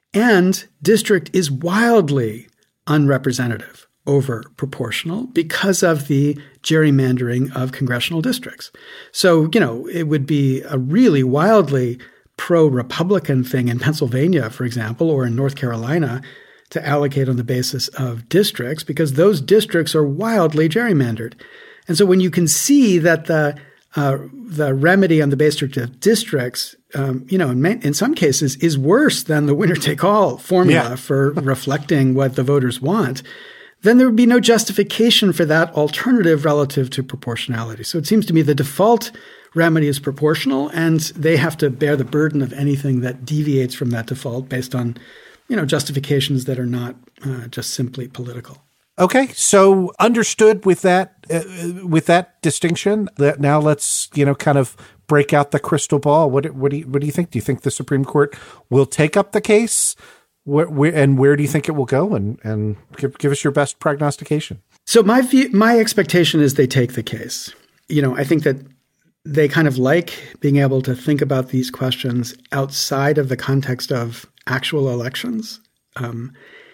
and district is wildly unrepresentative over proportional because of the gerrymandering of congressional districts. So, you know, it would be a really wildly pro-Republican thing in Pennsylvania, for example, or in North Carolina to allocate on the basis of districts, because those districts are wildly gerrymandered. And so when you can see that the uh, the remedy on the basis of districts, um, you know, in, in some cases is worse than the winner-take-all formula yeah. for reflecting what the voters want, then there would be no justification for that alternative relative to proportionality. So it seems to me the default remedy is proportional, and they have to bear the burden of anything that deviates from that default based on, you know, justifications that are not uh, just simply political. Okay, so understood with that uh, with that distinction. That now let's, you know, kind of break out the crystal ball. What what do you, what do you think? Do you think the Supreme Court will take up the case? Where, where, and where do you think it will go? And and give, give us your best prognostication. So my view, my expectation is they take the case. You know, I think that they kind of like being able to think about these questions outside of the context of actual elections. Um,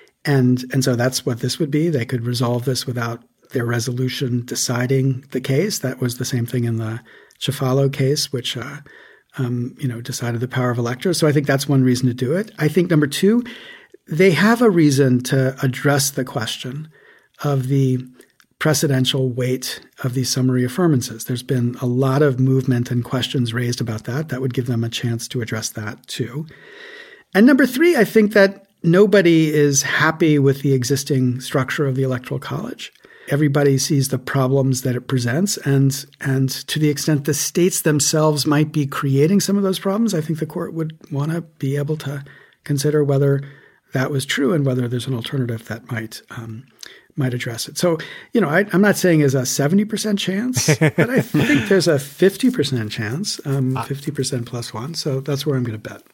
and and so that's what this would be. They could resolve this without their resolution deciding the case. That was the same thing in the Cefalo case, which uh, Um, you know, decided the power of electors. So I think that's one reason to do it. I think number two, they have a reason to address the question of the precedential weight of these summary affirmances. There's been a lot of movement and questions raised about that. That would give them a chance to address that too. And number three, I think that nobody is happy with the existing structure of the Electoral College. Everybody sees the problems that it presents, and and to the extent the states themselves might be creating some of those problems, I think the court would want to be able to consider whether that was true and whether there's an alternative that might um, might address it. So, you know, I, I'm not saying there's a seventy percent chance, but I think there's a fifty percent chance, um, fifty percent plus one. So that's where I'm going to bet.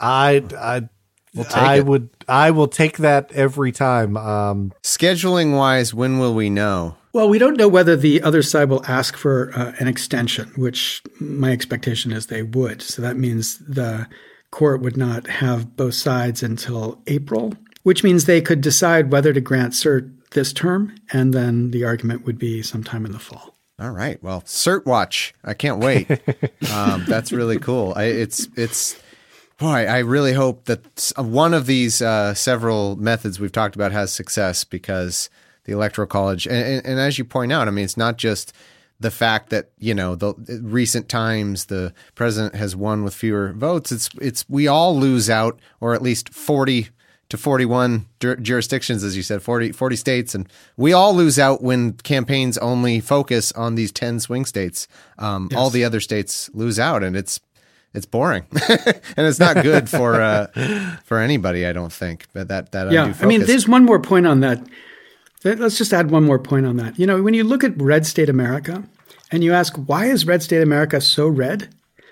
I I. We'll I it. would. I will take that every time. Um, Scheduling wise, when will we know? Well, we don't know whether the other side will ask for uh, an extension, which my expectation is they would. So that means the court would not have both sides until April, which means they could decide whether to grant cert this term, and then the argument would be sometime in the fall. All right. Well, cert watch. I can't wait. um, that's really cool. I, it's it's. Boy, I really hope that one of these uh, several methods we've talked about has success, because the Electoral College, and, and, and as you point out, I mean, it's not just the fact that, you know, the recent times the president has won with fewer votes. It's it's we all lose out, or at least forty to forty-one jur- jurisdictions, as you said, forty, forty states, and we all lose out when campaigns only focus on these ten swing states. Um, yes. All the other states lose out, and it's It's boring, and it's not good for uh, for anybody, I don't think. But that that yeah, I mean, there's one more point on that. Let's just add one more point on that. You know, when you look at red state America, and you ask, why is red state America so red?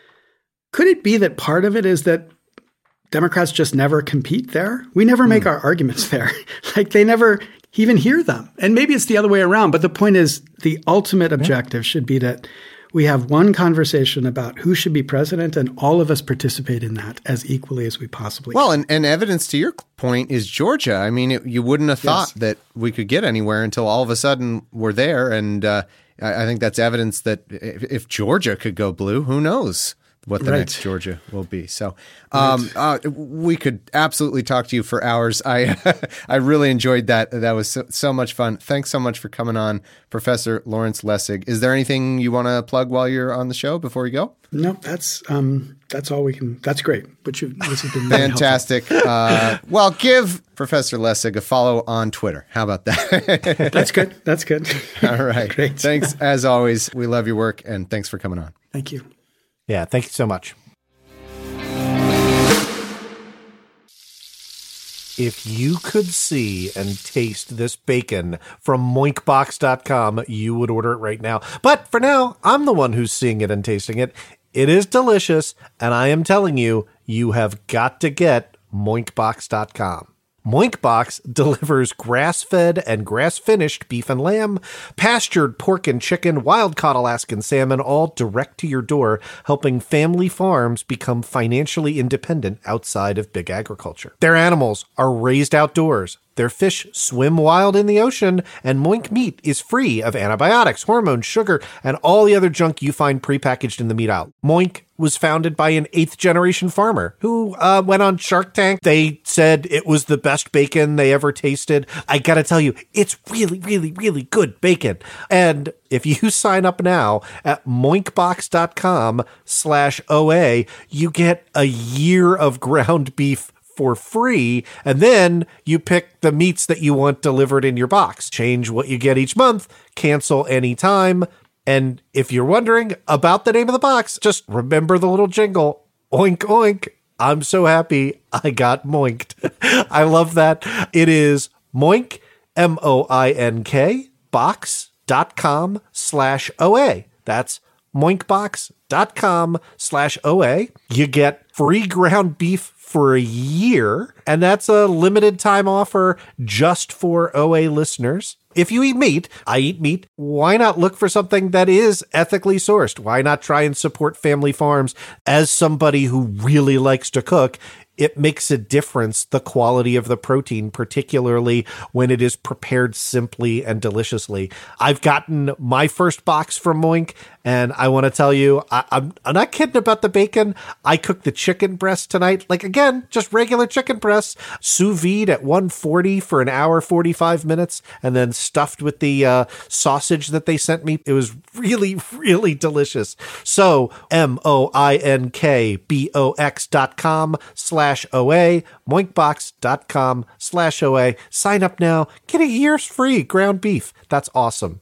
Could it be that part of it is that Democrats just never compete there? We never make mm. our arguments there. Like, they never even hear them. And maybe it's the other way around. But the point is, the ultimate objective yeah. should be that we have one conversation about who should be president, and all of us participate in that as equally as we possibly well, can. and, and evidence to your point is Georgia. I mean, it, you wouldn't have thought Yes. that we could get anywhere until all of a sudden we're there. And uh, I, I think that's evidence that if, if Georgia could go blue, who knows what the Right. next Georgia will be. So um, uh, we could absolutely talk to you for hours. I I really enjoyed that. That was so, so much fun. Thanks so much for coming on, Professor Lawrence Lessig. Is there anything you want to plug while you're on the show before you go? No, that's um, that's all we can. That's great. But you, this has been very Fantastic. uh, well, give Professor Lessig a follow on Twitter. How about that? That's good. That's good. All right. Great. Thanks as always. We love your work, and thanks for coming on. Thank you. Yeah, thank you so much. If you could see and taste this bacon from moink box dot com, you would order it right now. But for now, I'm the one who's seeing it and tasting it. It is delicious, and I am telling you, you have got to get moink box dot com. Moinkbox delivers grass-fed and grass-finished beef and lamb, pastured pork and chicken, wild-caught Alaskan salmon, all direct to your door, helping family farms become financially independent outside of big agriculture. Their animals are raised outdoors. Their fish swim wild in the ocean, and Moink meat is free of antibiotics, hormones, sugar, and all the other junk you find prepackaged in the meat aisle. Moink was founded by an eighth-generation farmer who uh, went on Shark Tank. They said it was the best bacon they ever tasted. I gotta tell you, it's really, really, really good bacon. And if you sign up now at moinkbox.com slash OA, you get a year of ground beef for free, and then you pick the meats that you want delivered in your box. Change what you get each month, cancel anytime. And if you're wondering about the name of the box, just remember the little jingle, oink, oink. I'm so happy I got moinked. I love that. It is moink, M O I N K, box.com slash OA. That's moinkbox.com slash OA. You get free ground beef for a year, and that's a limited time offer just for O A listeners. If you eat meat, I eat meat, why not look for something that is ethically sourced? Why not try and support family farms? As somebody who really likes to cook, it makes a difference, the quality of the protein, particularly when it is prepared simply and deliciously. I've gotten my first box from Moink, and I want to tell you, I, I'm, I'm not kidding about the bacon. I cooked the chicken breast tonight. Like, again, just regular chicken breasts, sous vide at one forty for an hour, forty-five minutes, and then stuffed with the uh, sausage that they sent me. It was really, really delicious. So, M O I N K B O X dot com slash O A, moinkbox.com slash O A. Sign up now. Get a year's free ground beef. That's awesome.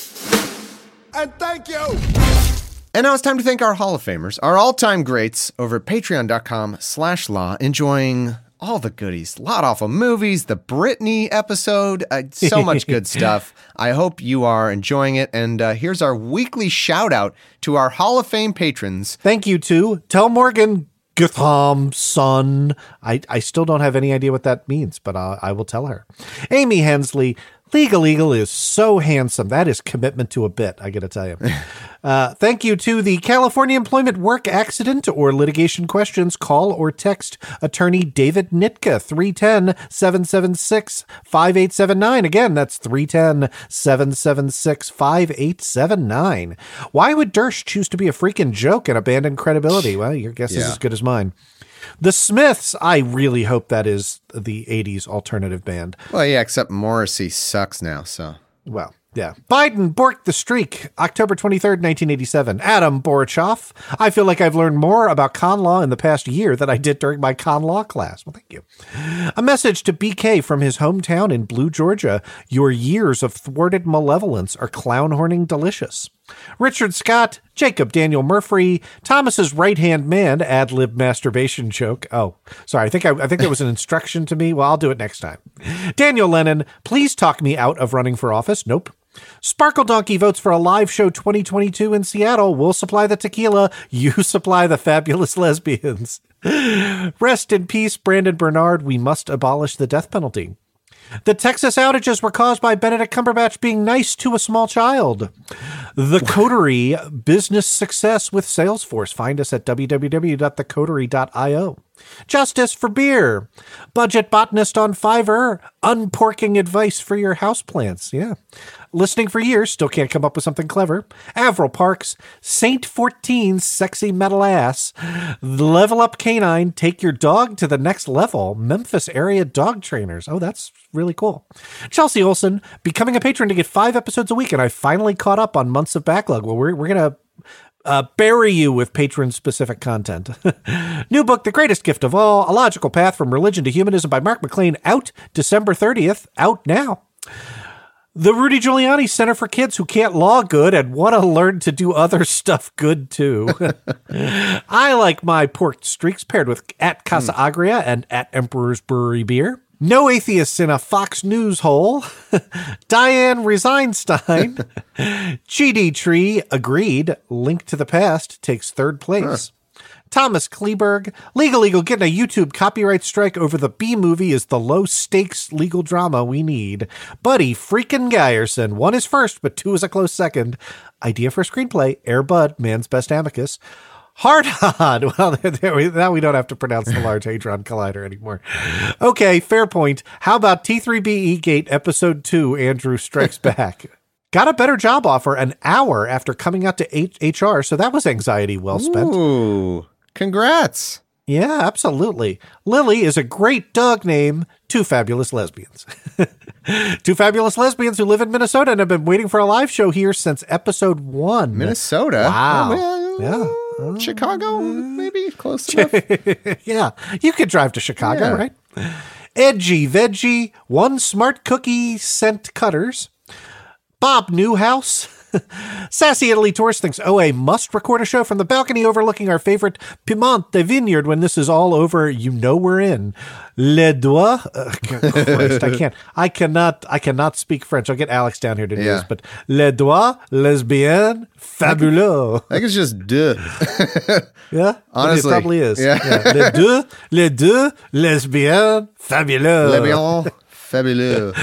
And thank you. And now it's time to thank our Hall of Famers, our all-time greats over at patreon.com slash law, enjoying all the goodies. A lot awful movies, the Britney episode, uh, so much good stuff. I hope you are enjoying it. And uh, here's our weekly shout out to our Hall of Fame patrons. Thank you to Tell Morgan Gutham son. I, I still don't have any idea what that means, but uh, I will tell her. Amy Hensley. Legal Eagle is so handsome. That is commitment to a bit, I gotta tell you. Uh, thank you to the California Employment Work Accident or Litigation Questions. Call or text attorney David Nitka, three one zero, seven seven six, five eight seven nine. Again, that's three one zero, seven seven six, five eight seven nine. Why would Dersh choose to be a freaking joke and abandon credibility? Well, your guess is Yeah. as good as mine. The Smiths, I really hope that is the eighties alternative band. Well, yeah, except Morrissey sucks now, so. Well, yeah. Biden borked the streak, October twenty-third, nineteen eighty-seven. Adam Borochoff. I feel like I've learned more about con law in the past year than I did during my con law class. Well, thank you. A message to B K from his hometown in Blue, Georgia. Your years of thwarted malevolence are clown horning delicious. Richard Scott, Jacob Daniel Murphy, Thomas's right-hand man, ad-lib masturbation joke. Oh, sorry. I think I, I think there was an instruction to me. Well, I'll do it next time. Daniel Lennon, please talk me out of running for office. Nope. Sparkle Donkey votes for a live show twenty twenty-two in Seattle. We'll supply the tequila. You supply the fabulous lesbians. Rest in peace, Brandon Bernard. We must abolish the death penalty. The Texas outages were caused by Benedict Cumberbatch being nice to a small child. The Coterie, business success with Salesforce. Find us at w w w dot the coterie dot i o. Justice for beer. Budget botanist on Fiverr. Unporking advice for your houseplants. Yeah. Listening for years, still can't come up with something clever. Avril Parks. Saint fourteen's sexy metal ass. Level Up Canine. Take your dog to the next level. Memphis area dog trainers. Oh, that's really cool. Chelsea Olsen. Becoming a patron to get five episodes a week, and I finally caught up on months of backlog. Well, we're, we're going to Uh, bury you with patron-specific content. New book, The Greatest Gift of All, A Logical Path from Religion to Humanism by Mark McLean, out December thirtieth, out now. The Rudy Giuliani Center for Kids Who Can't Law Good and Want to Learn to Do Other Stuff Good Too. I like my pork streaks paired with at Casa Agria and at Emperor's Brewery Beer. No atheists in a Fox News hole. Diane Reinstein. G D Tree agreed. Link to the Past takes third place. Huh. Thomas Kleberg. Legal Eagle getting a YouTube copyright strike over the B movie is the low stakes legal drama we need. Buddy freaking Geyerson. One is first, but two is a close second. Idea for screenplay. Air Bud, man's best amicus. Hard on. Well, there we, now we don't have to pronounce the Large Hadron Collider anymore. Okay, fair point. How about T three B E Gate Episode two, Andrew Strikes Back? Got a better job offer an hour after coming out to H R, so that was anxiety well spent. Ooh, congrats. Yeah, absolutely. Lily is a great dog name. Two fabulous lesbians. Two fabulous lesbians who live in Minnesota and have been waiting for a live show here since episode one. Minnesota? Wow. Oh, well, yeah. Uh, Chicago, maybe close enough. Yeah, you could drive to Chicago, yeah. Right? Edgy Veggie, One Smart Cookie Scent Cutters. Bob Newhouse. Sassy Italy Tourist thinks O A must record a show from the balcony overlooking our favorite Piemonte vineyard when this is all over. You know we're in. Les Doigts. Uh, Christ, I can't. I cannot. I cannot speak French. I'll get Alex down here to do yeah. this. But Les Doigts, lesbiennes, fabuleux. I think it's just deux. Yeah, honestly, it probably is. Yeah. Yeah. Les deux, les deux, lesbiennes, fabuleux. Lesbiennes. Fabulous.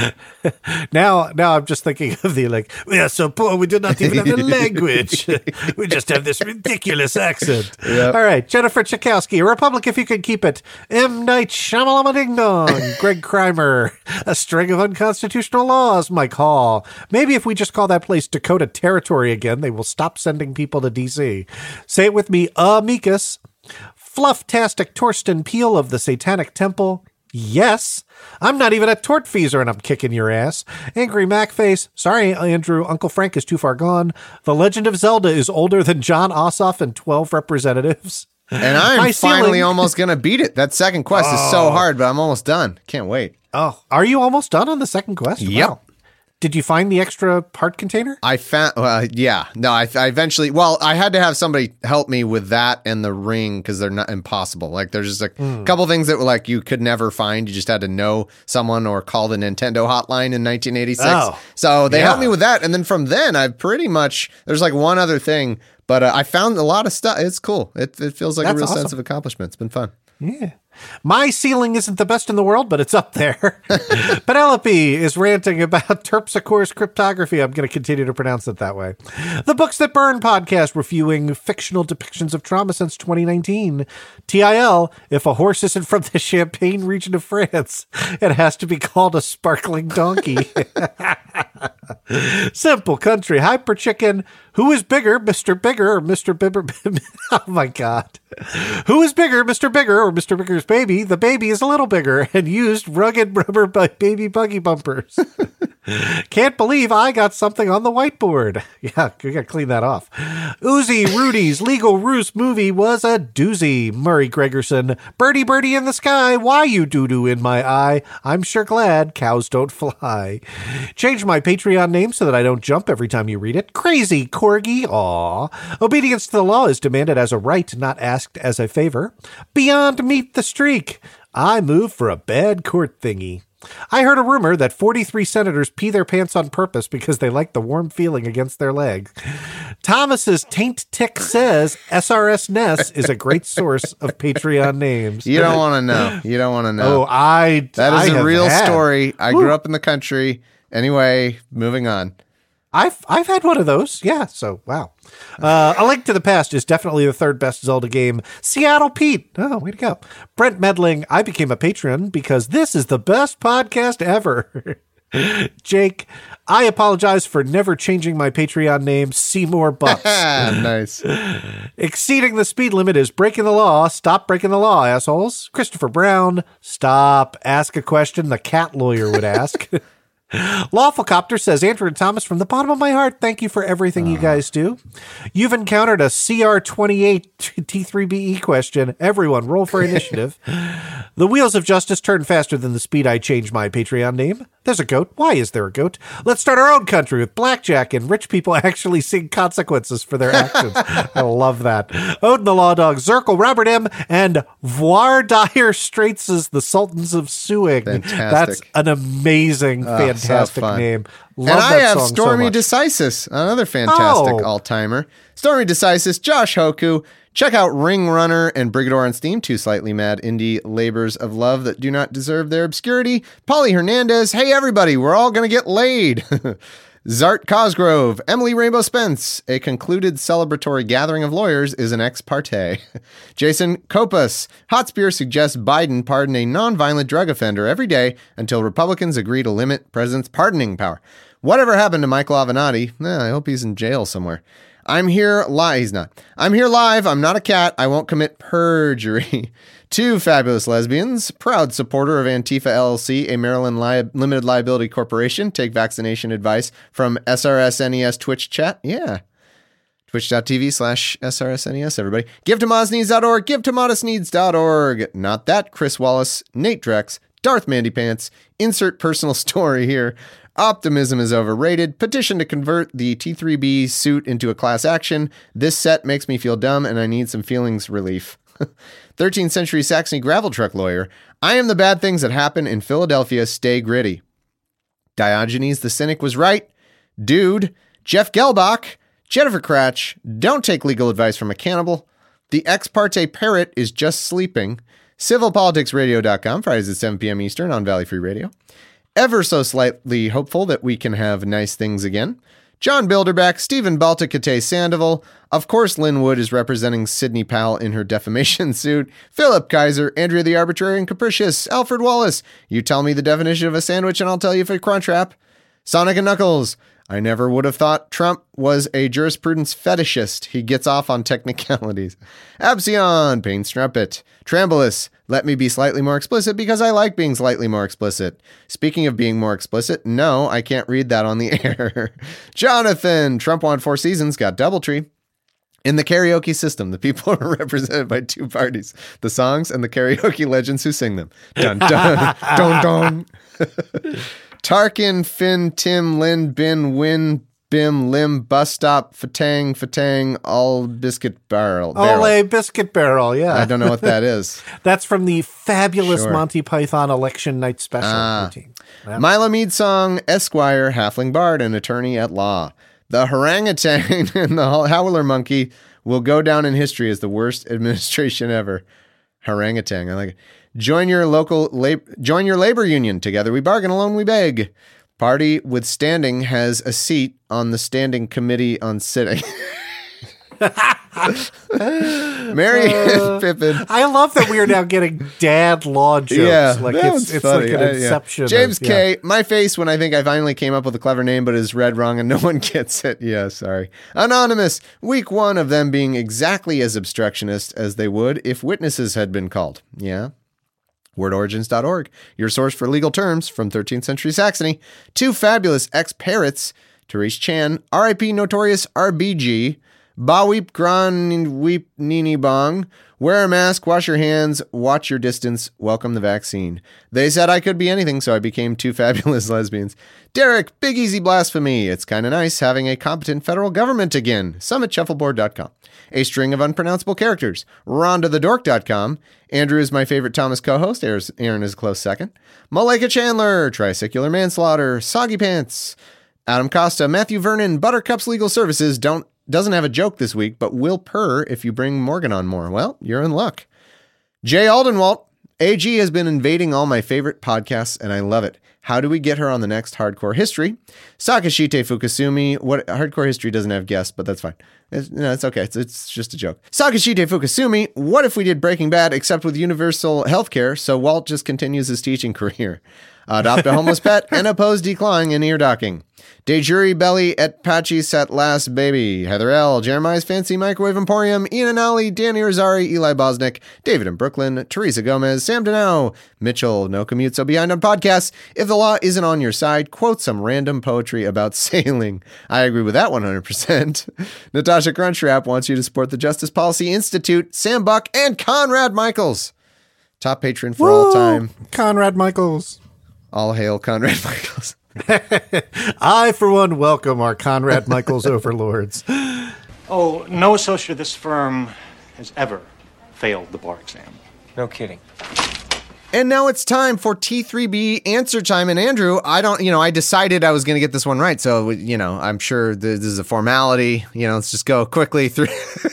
Now, now I'm just thinking of the like, we are so poor, we do not even have a language. We just have this ridiculous accent. Yep. All right, Jennifer Tchaikovsky, a Republic if you can keep it. M. Night Shyamalan Ding Dong. Greg Krimer, a string of unconstitutional laws. Mike Hall. Maybe if we just call that place Dakota Territory again, they will stop sending people to D C. Say it with me, amicus. Flufftastic Torsten Peele of the Satanic Temple. Yes, I'm not even a tortfeasor and I'm kicking your ass. Angry Macface. Sorry, Andrew. Uncle Frank is too far gone. The Legend of Zelda is older than John Ossoff and twelve representatives. And I'm My finally ceiling. almost going to beat it. That second quest oh. is so hard, but I'm almost done. Can't wait. Oh, are you almost done on the second quest? Yep. Wow. Did you find the extra part container? I found, uh, yeah. No, I, I eventually, well, I had to have somebody help me with that and the ring because they're not impossible. Like, there's just a mm. couple things that were like you could never find. You just had to know someone or call the Nintendo hotline in nineteen eighty-six. Oh, so they yeah. helped me with that. And then from then, I've pretty much, there's like one other thing, but uh, I found a lot of stuff. It's cool. It, it feels like That's a real awesome. sense of accomplishment. It's been fun. Yeah. My ceiling isn't the best in the world, but it's up there. Penelope is ranting about Terpsichore's cryptography. I'm going to continue to pronounce it that way. The Books That Burn podcast reviewing fictional depictions of trauma since twenty nineteen. T I L, if a horse isn't from the Champagne region of France, it has to be called a sparkling donkey. Simple Country Hyper Chicken. Who is bigger, Mister Bigger or Mister Bibber? Oh my God. Who is bigger, Mister Bigger or Mister Bigger's baby? The baby is a little bigger and used rugged rubber baby buggy bumpers. Can't believe I got something on the whiteboard. Yeah, we got to clean that off. Uzi Rudy's Legal Roost movie was a doozy. Murray Gregerson. Birdie, birdie in the sky. Why you doo-doo in my eye? I'm sure glad cows don't fly. Change my Patreon name so that I don't jump every time you read it. Crazy Corgi. Aw. Obedience to the law is demanded as a right, not asked as a favor. Beyond Meet the Streak. I move for a bad court thingy. I heard a rumor that forty-three senators pee their pants on purpose because they like the warm feeling against their leg. Thomas's Taint Tick says S R S N E S is a great source of Patreon names. You don't want to know. You don't want to know. Oh, I That is I a real had. story. I Woo. grew up in the country. Anyway, moving on. I've I've had one of those. Yeah. So wow. Uh, A Link to the Past is definitely the third best Zelda game. Seattle Pete. Oh, way to go. Brent Medling. I became a patron because this is the best podcast ever. Jake. I apologize for never changing my Patreon name. Seymour Bucks. Nice. Exceeding the speed limit is breaking the law. Stop breaking the law, assholes. Christopher Brown. Stop. Ask a question the cat lawyer would ask. Lawful Copter says, Andrew and Thomas, from the bottom of my heart, thank you for everything uh. you guys do. You've encountered a C R twenty-eight T three B E question. Everyone, roll for initiative. The wheels of justice turn faster than the speed I change my Patreon name. There's a goat. Why is there a goat? Let's start our own country with blackjack and rich people actually seeing consequences for their actions. I love that. Odin the Law Dog, Zirkle, Robert M., and Voir Dire Straits is the Sultans of Suing. Fantastic. That's an amazing, oh, fantastic so name. Love and I that have song Stormy so much. Decisis, another fantastic Oh. all-timer. Stormy Decisis, Josh Hoku. Check out Ring Runner and Brigador on Steam, two slightly mad indie labors of love that do not deserve their obscurity. Polly Hernandez, hey everybody, we're all gonna get laid. Zart Cosgrove, Emily Rainbow Spence, a concluded celebratory gathering of lawyers is an ex parte. Jason Copas, Hot Spear suggests Biden pardon a nonviolent drug offender every day until Republicans agree to limit president's pardoning power. Whatever happened to Michael Avenatti? Eh, I hope he's in jail somewhere. I'm here live. He's not. I'm here live. I'm not a cat. I won't commit perjury. Two fabulous lesbians, proud supporter of Antifa L L C, a Maryland li- limited liability corporation. Take vaccination advice from S R S N E S Twitch chat. Yeah. Twitch.tv slash SRSNES, everybody. Give to modest needs dot org. Give to modest needs dot org. Not that. Chris Wallace, Nate Drex, Darth Mandy Pants. Insert personal story here. Optimism is overrated. Petition to convert the T three B suit into a class action. This set makes me feel dumb and I need some feelings relief. thirteenth century Saxony gravel truck lawyer. I am the bad things that happen in Philadelphia. Stay gritty. Diogenes the Cynic was right. Dude. Jeff Gelbach. Jennifer Cratch. Don't take legal advice from a cannibal. The ex parte parrot is just sleeping. civil politics radio dot com. Fridays at seven p.m. Eastern on Valley Free Radio. Ever so slightly hopeful that we can have nice things again. John Bilderbeck, Stephen Balticate Sandoval. Of course, Lynn Wood is representing Sidney Powell in her defamation suit. Philip Kaiser, Andrea the Arbitrary and Capricious, Alfred Wallace. You tell me the definition of a sandwich and I'll tell you if it's Crunchwrap. Sonic and Knuckles. I never would have thought Trump was a jurisprudence fetishist. He gets off on technicalities. Absion, Payne Strumpet. Trambolus, let me be slightly more explicit because I like being slightly more explicit. Speaking of being more explicit, no, I can't read that on the air. Jonathan, Trump won four seasons, got Doubletree. In the karaoke system, the people are represented by two parties, the songs and the karaoke legends who sing them. Dun, dun, dun, dun. Tarkin, Finn, Tim, Lin, Bin, Win, Bim, Lim, Bus Stop, Fatang, Fatang, All Biscuit Barrel. barrel. Ole Biscuit Barrel, yeah. I don't know what that is. That's from the fabulous Sure. Monty Python Election Night Special Ah. routine. Yep. Mila Mead Song, Esquire, Halfling Bard, and Attorney at Law. The Harangutan and the Howler Monkey will go down in history as the worst administration ever. Harangutan, I like it. Join your local lab- join your labor union. Together we bargain, alone we beg. Party with standing has a seat on the standing committee on sitting. Mary Uh, Pippin. I love that we are now getting dad law jokes. Yeah, like that it's, was it's funny. like an I- yeah. inception. of- James yeah. K. My face when I think I finally came up with a clever name, but is read wrong and no one gets it. Yeah, sorry. Anonymous. Week one of them being exactly as obstructionist as they would if witnesses had been called. Yeah. word origins dot org, your source for legal terms from thirteenth century Saxony. Two fabulous ex-parrots, Therese Chan, R I P Notorious R B G, Ba Weep Gran Weep Nini Bong, Wear a mask, wash your hands, watch your distance, welcome the vaccine. They said I could be anything, so I became two fabulous lesbians. Derek, Big Easy Blasphemy. It's kind of nice having a competent federal government again. summit shuffleboard dot com. A string of unpronounceable characters. Rhonda the Dork dot com. Andrew is my favorite Thomas co-host. Aaron is a close second. Malika Chandler, Trisecular Manslaughter, Soggy Pants. Adam Costa, Matthew Vernon, Buttercup's Legal Services. Don't Doesn't have a joke this week, but will purr if you bring Morgan on more. Well, you're in luck. Jay Aldenwalt. A G has been invading all my favorite podcasts, and I love it. How do we get her on the next Hardcore History? Sakashite Fukusumi. What Hardcore History doesn't have guests, but that's fine. It's, no, it's okay. It's, it's just a joke. Sakashite Fukusumi. What if we did Breaking Bad except with universal healthcare, so Walt just continues his teaching career? Adopt a homeless pet and oppose declawing and ear docking. De jure belly et patchy set last baby. Heather L. Jeremiah's Fancy Microwave Emporium. Ian and Ali. Danny Rosari. Eli Bosnick. David in Brooklyn. Teresa Gomez. Sam Deneau. Mitchell. No commute, so behind on podcasts. If the law isn't on your side, quote some random poetry about sailing. I agree with that one hundred percent. Natasha Crunchwrap wants you to support the Justice Policy Institute, Sam Buck, and Conrad Michaels. Top patron for Woo! all time. Conrad Michaels. All hail Conrad Michaels. I, for one, welcome our Conrad Michaels overlords. Oh, no associate of this firm has ever failed the bar exam. No kidding. And now it's time for T three B answer time. And Andrew, I don't, you know, I decided I was going to get this one right. So, you know, I'm sure this is a formality. You know, let's just go quickly through.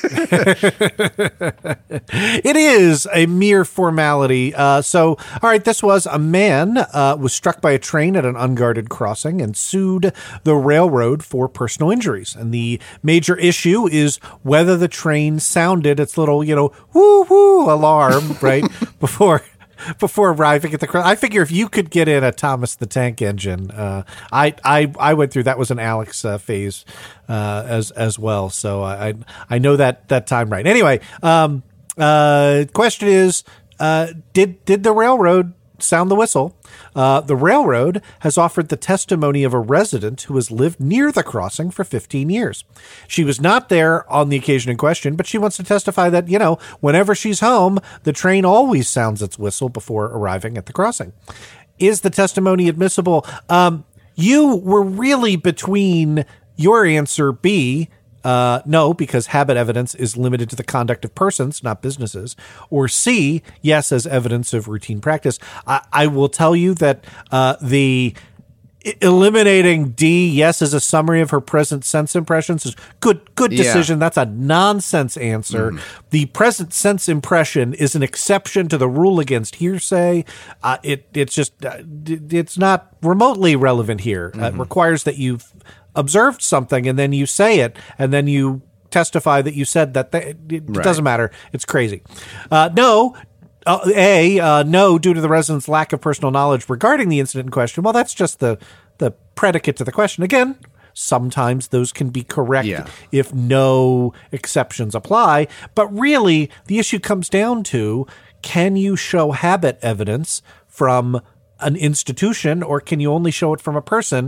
It is a mere formality. Uh, so, all right, this was a man uh, was struck by a train at an unguarded crossing and sued the railroad for personal injuries. And the major issue is whether the train sounded its little, you know, woo woo alarm, right, before. Before arriving at the cross. I figure if you could get in a Thomas the Tank Engine, uh, I, I I went through that was an Alex uh, phase uh, as as well, so I I know that that time right. Anyway, um, uh, question is, uh, did did the railroad sound the whistle? Uh, the railroad has offered the testimony of a resident who has lived near the crossing for fifteen years. She was not there on the occasion in question, but she wants to testify that, you know, whenever she's home, the train always sounds its whistle before arriving at the crossing. Is the testimony admissible? Um, you were really between your answer B, Uh, no, because habit evidence is limited to the conduct of persons, not businesses. Or C, yes, as evidence of routine practice. I, I will tell you that uh, the eliminating D, yes, as a summary of her present sense impressions is good. Good decision. Yeah. That's a nonsense answer. Mm. The present sense impression is an exception to the rule against hearsay. Uh, it it's just uh, it's not remotely relevant here. Mm-hmm. Uh, it requires that you've observed something and then you say it and then you testify that you said that. Th- it right. doesn't matter. It's crazy. Uh, no. Uh, A, uh, no, due to the resident's lack of personal knowledge regarding the incident in question. Well, that's just the the predicate to the question. Again, sometimes those can be correct yeah. if no exceptions apply. But really, the issue comes down to, can you show habit evidence from an institution or can you only show it from a person?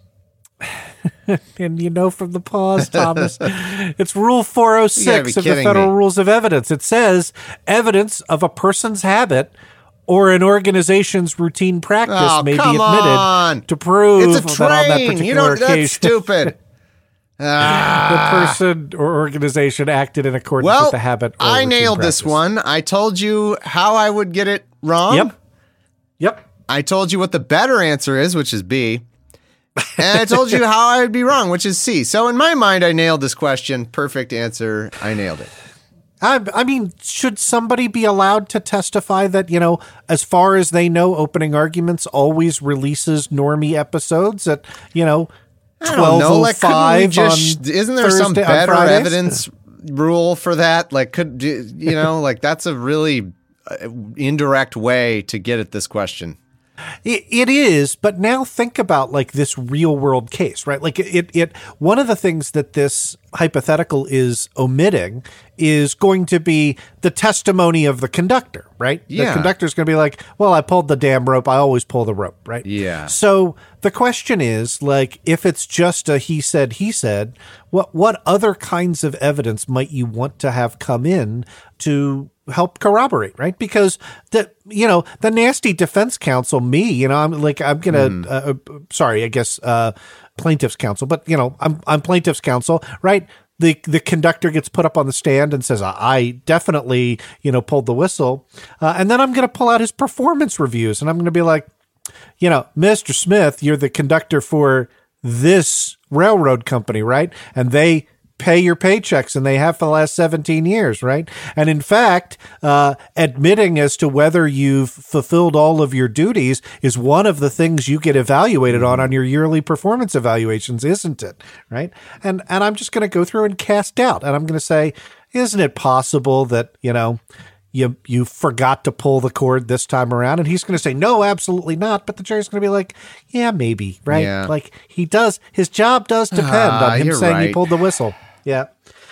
And you know from the pause, Thomas, it's Rule four oh six of the Federal me. Rules of Evidence. It says evidence of a person's habit or an organization's routine practice oh, may be come admitted on. to prove it's a train. that on that particular you don't, occasion, that's stupid. ah. The person or organization acted in accordance well, with the habit. Or I nailed practice. this one. I told you how I would get it wrong. Yep. Yep. I told you what the better answer is, which is B. And I told you how I would be wrong, which is C. So in my mind, I nailed this question. Perfect answer. I nailed it. I, I mean, should somebody be allowed to testify that, you know, as far as they know, Opening Arguments always releases normie episodes at, you know, twelve oh five on Isn't there Thursday, some better evidence rule for that? Like, could, you know, like that's a really indirect way to get at this question. It, it is, but now think about like this real world case, right? Like it, it, it, one of the things that this hypothetical is omitting is going to be the testimony of the conductor, right? Yeah. The conductor's going to be like, well, I pulled the damn rope. I always pull the rope, right? Yeah. So the question is like, if it's just a he said, he said, what, what other kinds of evidence might you want to have come in to help corroborate, right? Because the you know the nasty defense counsel, me, you know, I'm like I'm gonna mm. uh, sorry, I guess uh, plaintiff's counsel, but you know, I'm I'm plaintiff's counsel, right? The the conductor gets put up on the stand and says, I definitely, you know, pulled the whistle. Uh, and then I'm going to pull out his performance reviews and I'm going to be like, you know, Mister Smith, you're the conductor for this railroad company, right? And they pay your paychecks and they have for the last seventeen years, right? And in fact, uh, admitting as to whether you've fulfilled all of your duties is one of the things you get evaluated on on your yearly performance evaluations, isn't it? Right? And and I'm just going to go through and cast doubt. And I'm going to say, isn't it possible that, you know, you you forgot to pull the cord this time around? And he's going to say, no, absolutely not. But the jury's going to be like, yeah, maybe, right? Yeah. Like he does, his job does depend uh, on him saying right. he pulled the whistle. Yeah.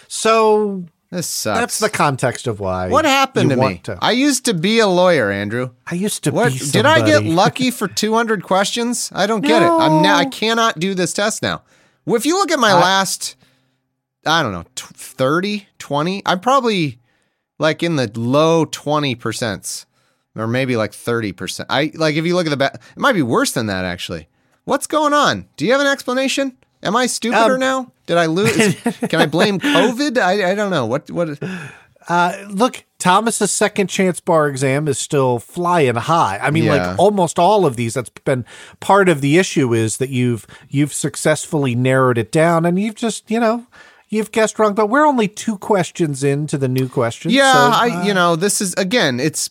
So this sucks. That's the context of why. What happened to me? To. I used to be a lawyer, Andrew. I used to what, be somebody. Did I get lucky for two hundred questions? I don't get no. it. I'm now I cannot do this test now. If you look at my I, last, I don't know, thirty, twenty, I'm probably like in the low twenty percent or maybe like thirty percent. I like if you look at the back, it might be worse than that actually. What's going on? Do you have an explanation? Am I stupider um, now? Did I lose? Can I blame COVID? I, I don't know. What? What? Uh, look, Thomas's second chance bar exam is still flying high. I mean, yeah. like almost all of these, that's been part of the issue is that you've you've successfully narrowed it down and you've just, you know, you've guessed wrong. But we're only two questions into the new question. Yeah, so, I, uh, you know, this is, again, it's,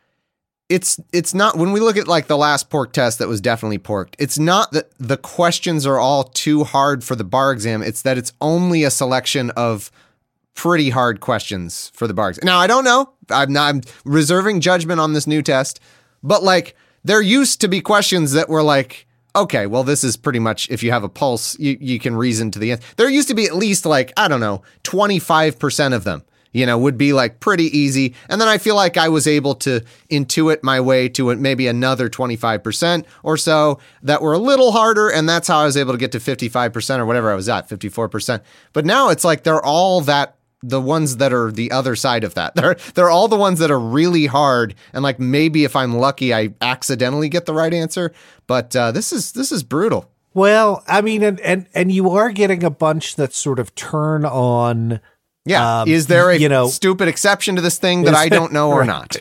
It's it's not, when we look at like the last pork test that was definitely porked, it's not that the questions are all too hard for the bar exam. It's that it's only a selection of pretty hard questions for the bar exam. Now, I don't know. I'm not, I'm reserving judgment on this new test, but like there used to be questions that were like, okay, well, this is pretty much, if you have a pulse, you, you can reason to the end. There used to be at least like, I don't know, twenty-five percent of them, you know, would be like pretty easy. And then I feel like I was able to intuit my way to maybe another twenty-five percent or so that were a little harder. And that's how I was able to get to fifty-five percent or whatever I was at, fifty-four percent. But now it's like they're all that, the ones that are the other side of that. They're, they're all the ones that are really hard. And like maybe if I'm lucky, I accidentally get the right answer. But uh, this is this is brutal. Well, I mean, and, and, and you are getting a bunch that sort of turn on. Yeah. Um, is there a you know, stupid exception to this thing that I don't know or right. not?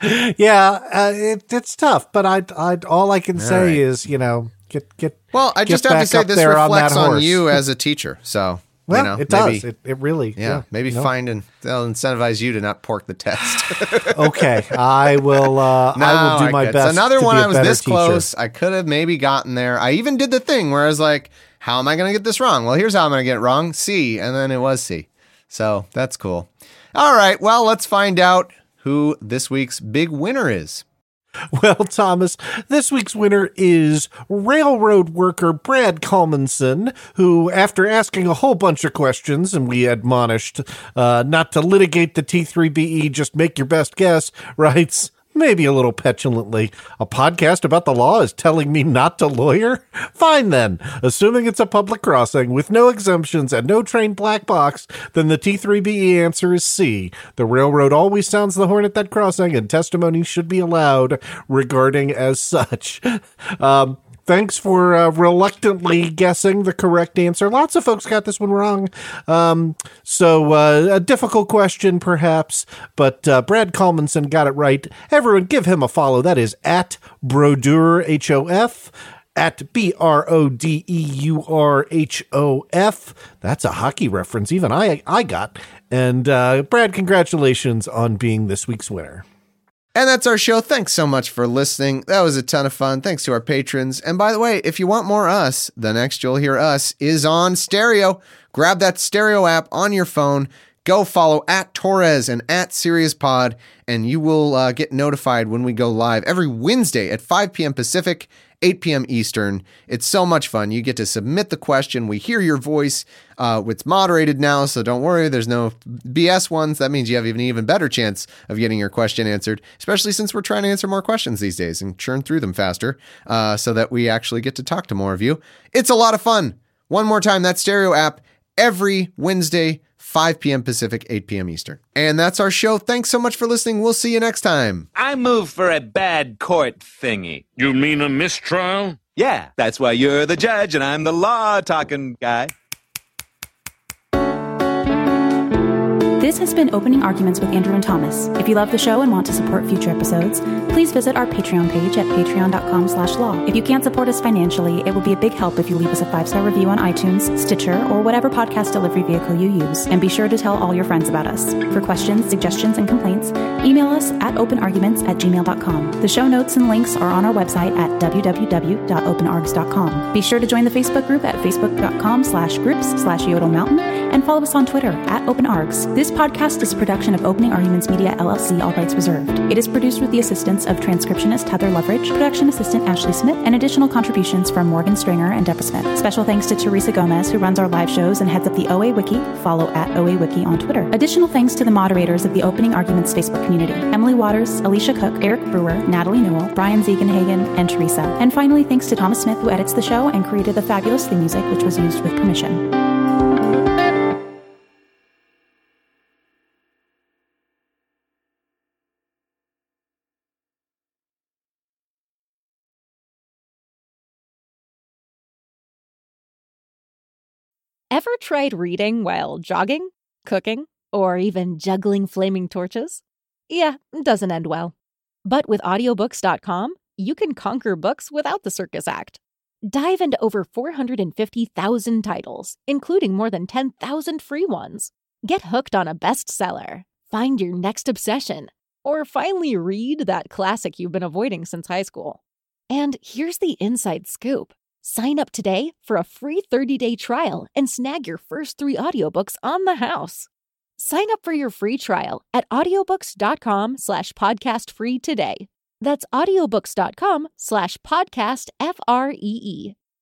Yeah, uh, it, it's tough, but I, I, all I can all say right. is, you know, get, get. Well, I just have to say this reflects on, on you as a teacher. So, well, you know, it maybe, does. It, it really. Yeah. yeah maybe no. find and they'll incentivize you to not pork the test. Okay. I will, uh, no, I will do my I best. It's another to one be a I was this teacher. close. I could have maybe gotten there. I even did the thing where I was like, how am I going to get this wrong? Well, here's how I'm going to get it wrong. C. And then it was C. So that's cool. All right. Well, let's find out who this week's big winner is. Well, Thomas, this week's winner is railroad worker Brad Colmanson, who, after asking a whole bunch of questions, and we admonished uh, not to litigate the T three B E, just make your best guess, writes, maybe a little petulantly, a podcast about the law is telling me not to lawyer? Fine then. Assuming it's a public crossing with no exemptions and no train black box, then the T three B E answer is C. The railroad always sounds the horn at that crossing, and testimony should be allowed regarding as such. Um, Thanks for uh, reluctantly guessing the correct answer. Lots of folks got this one wrong. Um, so uh, a difficult question, perhaps, but uh, Brad Colmanson got it right. Everyone give him a follow. That is at Brodeur, H O F, at B R O D E U R H O F. That's a hockey reference even I, I got. And uh, Brad, congratulations on being this week's winner. And that's our show. Thanks so much for listening. That was a ton of fun. Thanks to our patrons. And by the way, if you want more us, the next you'll hear us is on Stereo. Grab that Stereo app on your phone. Go follow at Torres and at SiriusPod, and you will uh, get notified when we go live every Wednesday at five p.m. Pacific, eight p.m. Eastern. It's so much fun. You get to submit the question. We hear your voice. Uh, it's moderated now, so don't worry. There's no B S ones. That means you have an even better chance of getting your question answered, especially since we're trying to answer more questions these days and churn through them faster uh, so that we actually get to talk to more of you. It's a lot of fun. One more time, that Stereo app every Wednesday, five p.m. Pacific, eight p.m. Eastern. And that's our show. Thanks so much for listening. We'll see you next time. I move for a bad court thingy. You mean a mistrial? Yeah, that's why you're the judge and I'm the law-talking guy. This has been Opening Arguments with Andrew and Thomas. If you love the show and want to support future episodes, please visit our Patreon page at patreon.com slash law. If you can't support us financially, it would be a big help if you leave us a five-star review on iTunes, Stitcher, or whatever podcast delivery vehicle you use. And be sure to tell all your friends about us. For questions, suggestions, and complaints, email us at openarguments at gmail dot com. The show notes and links are on our website at w w w dot open args dot com. Be sure to join the Facebook group at facebook.com slash groups slash Yodel Mountain and follow us on Twitter at openargs. This podcast is a production of Opening Arguments Media, L L C, all rights reserved. It is produced with the assistance of transcriptionist Heather Loveridge, production assistant Ashley Smith, and additional contributions from Morgan Stringer and Deborah Smith. Special thanks to Teresa Gomez, who runs our live shows and heads up the O A Wiki. Follow at O A Wiki on Twitter. Additional thanks to the moderators of the Opening Arguments Facebook community: Emily Waters, Alicia Cook, Eric Brewer, Natalie Newell, Brian Ziegenhagen, and Teresa. And finally, thanks to Thomas Smith, who edits the show and created the fabulous theme music, which was used with permission. Ever tried reading while jogging, cooking, or even juggling flaming torches? Yeah, it doesn't end well. But with audiobooks dot com, you can conquer books without the circus act. Dive into over four hundred fifty thousand titles, including more than ten thousand free ones. Get hooked on a bestseller, find your next obsession, or finally read that classic you've been avoiding since high school. And here's the inside scoop. Sign up today for a free thirty-day trial and snag your first three audiobooks on the house. Sign up for your free trial at audiobooks.com slash podcast free today. That's audiobooks.com slash podcast F R E E.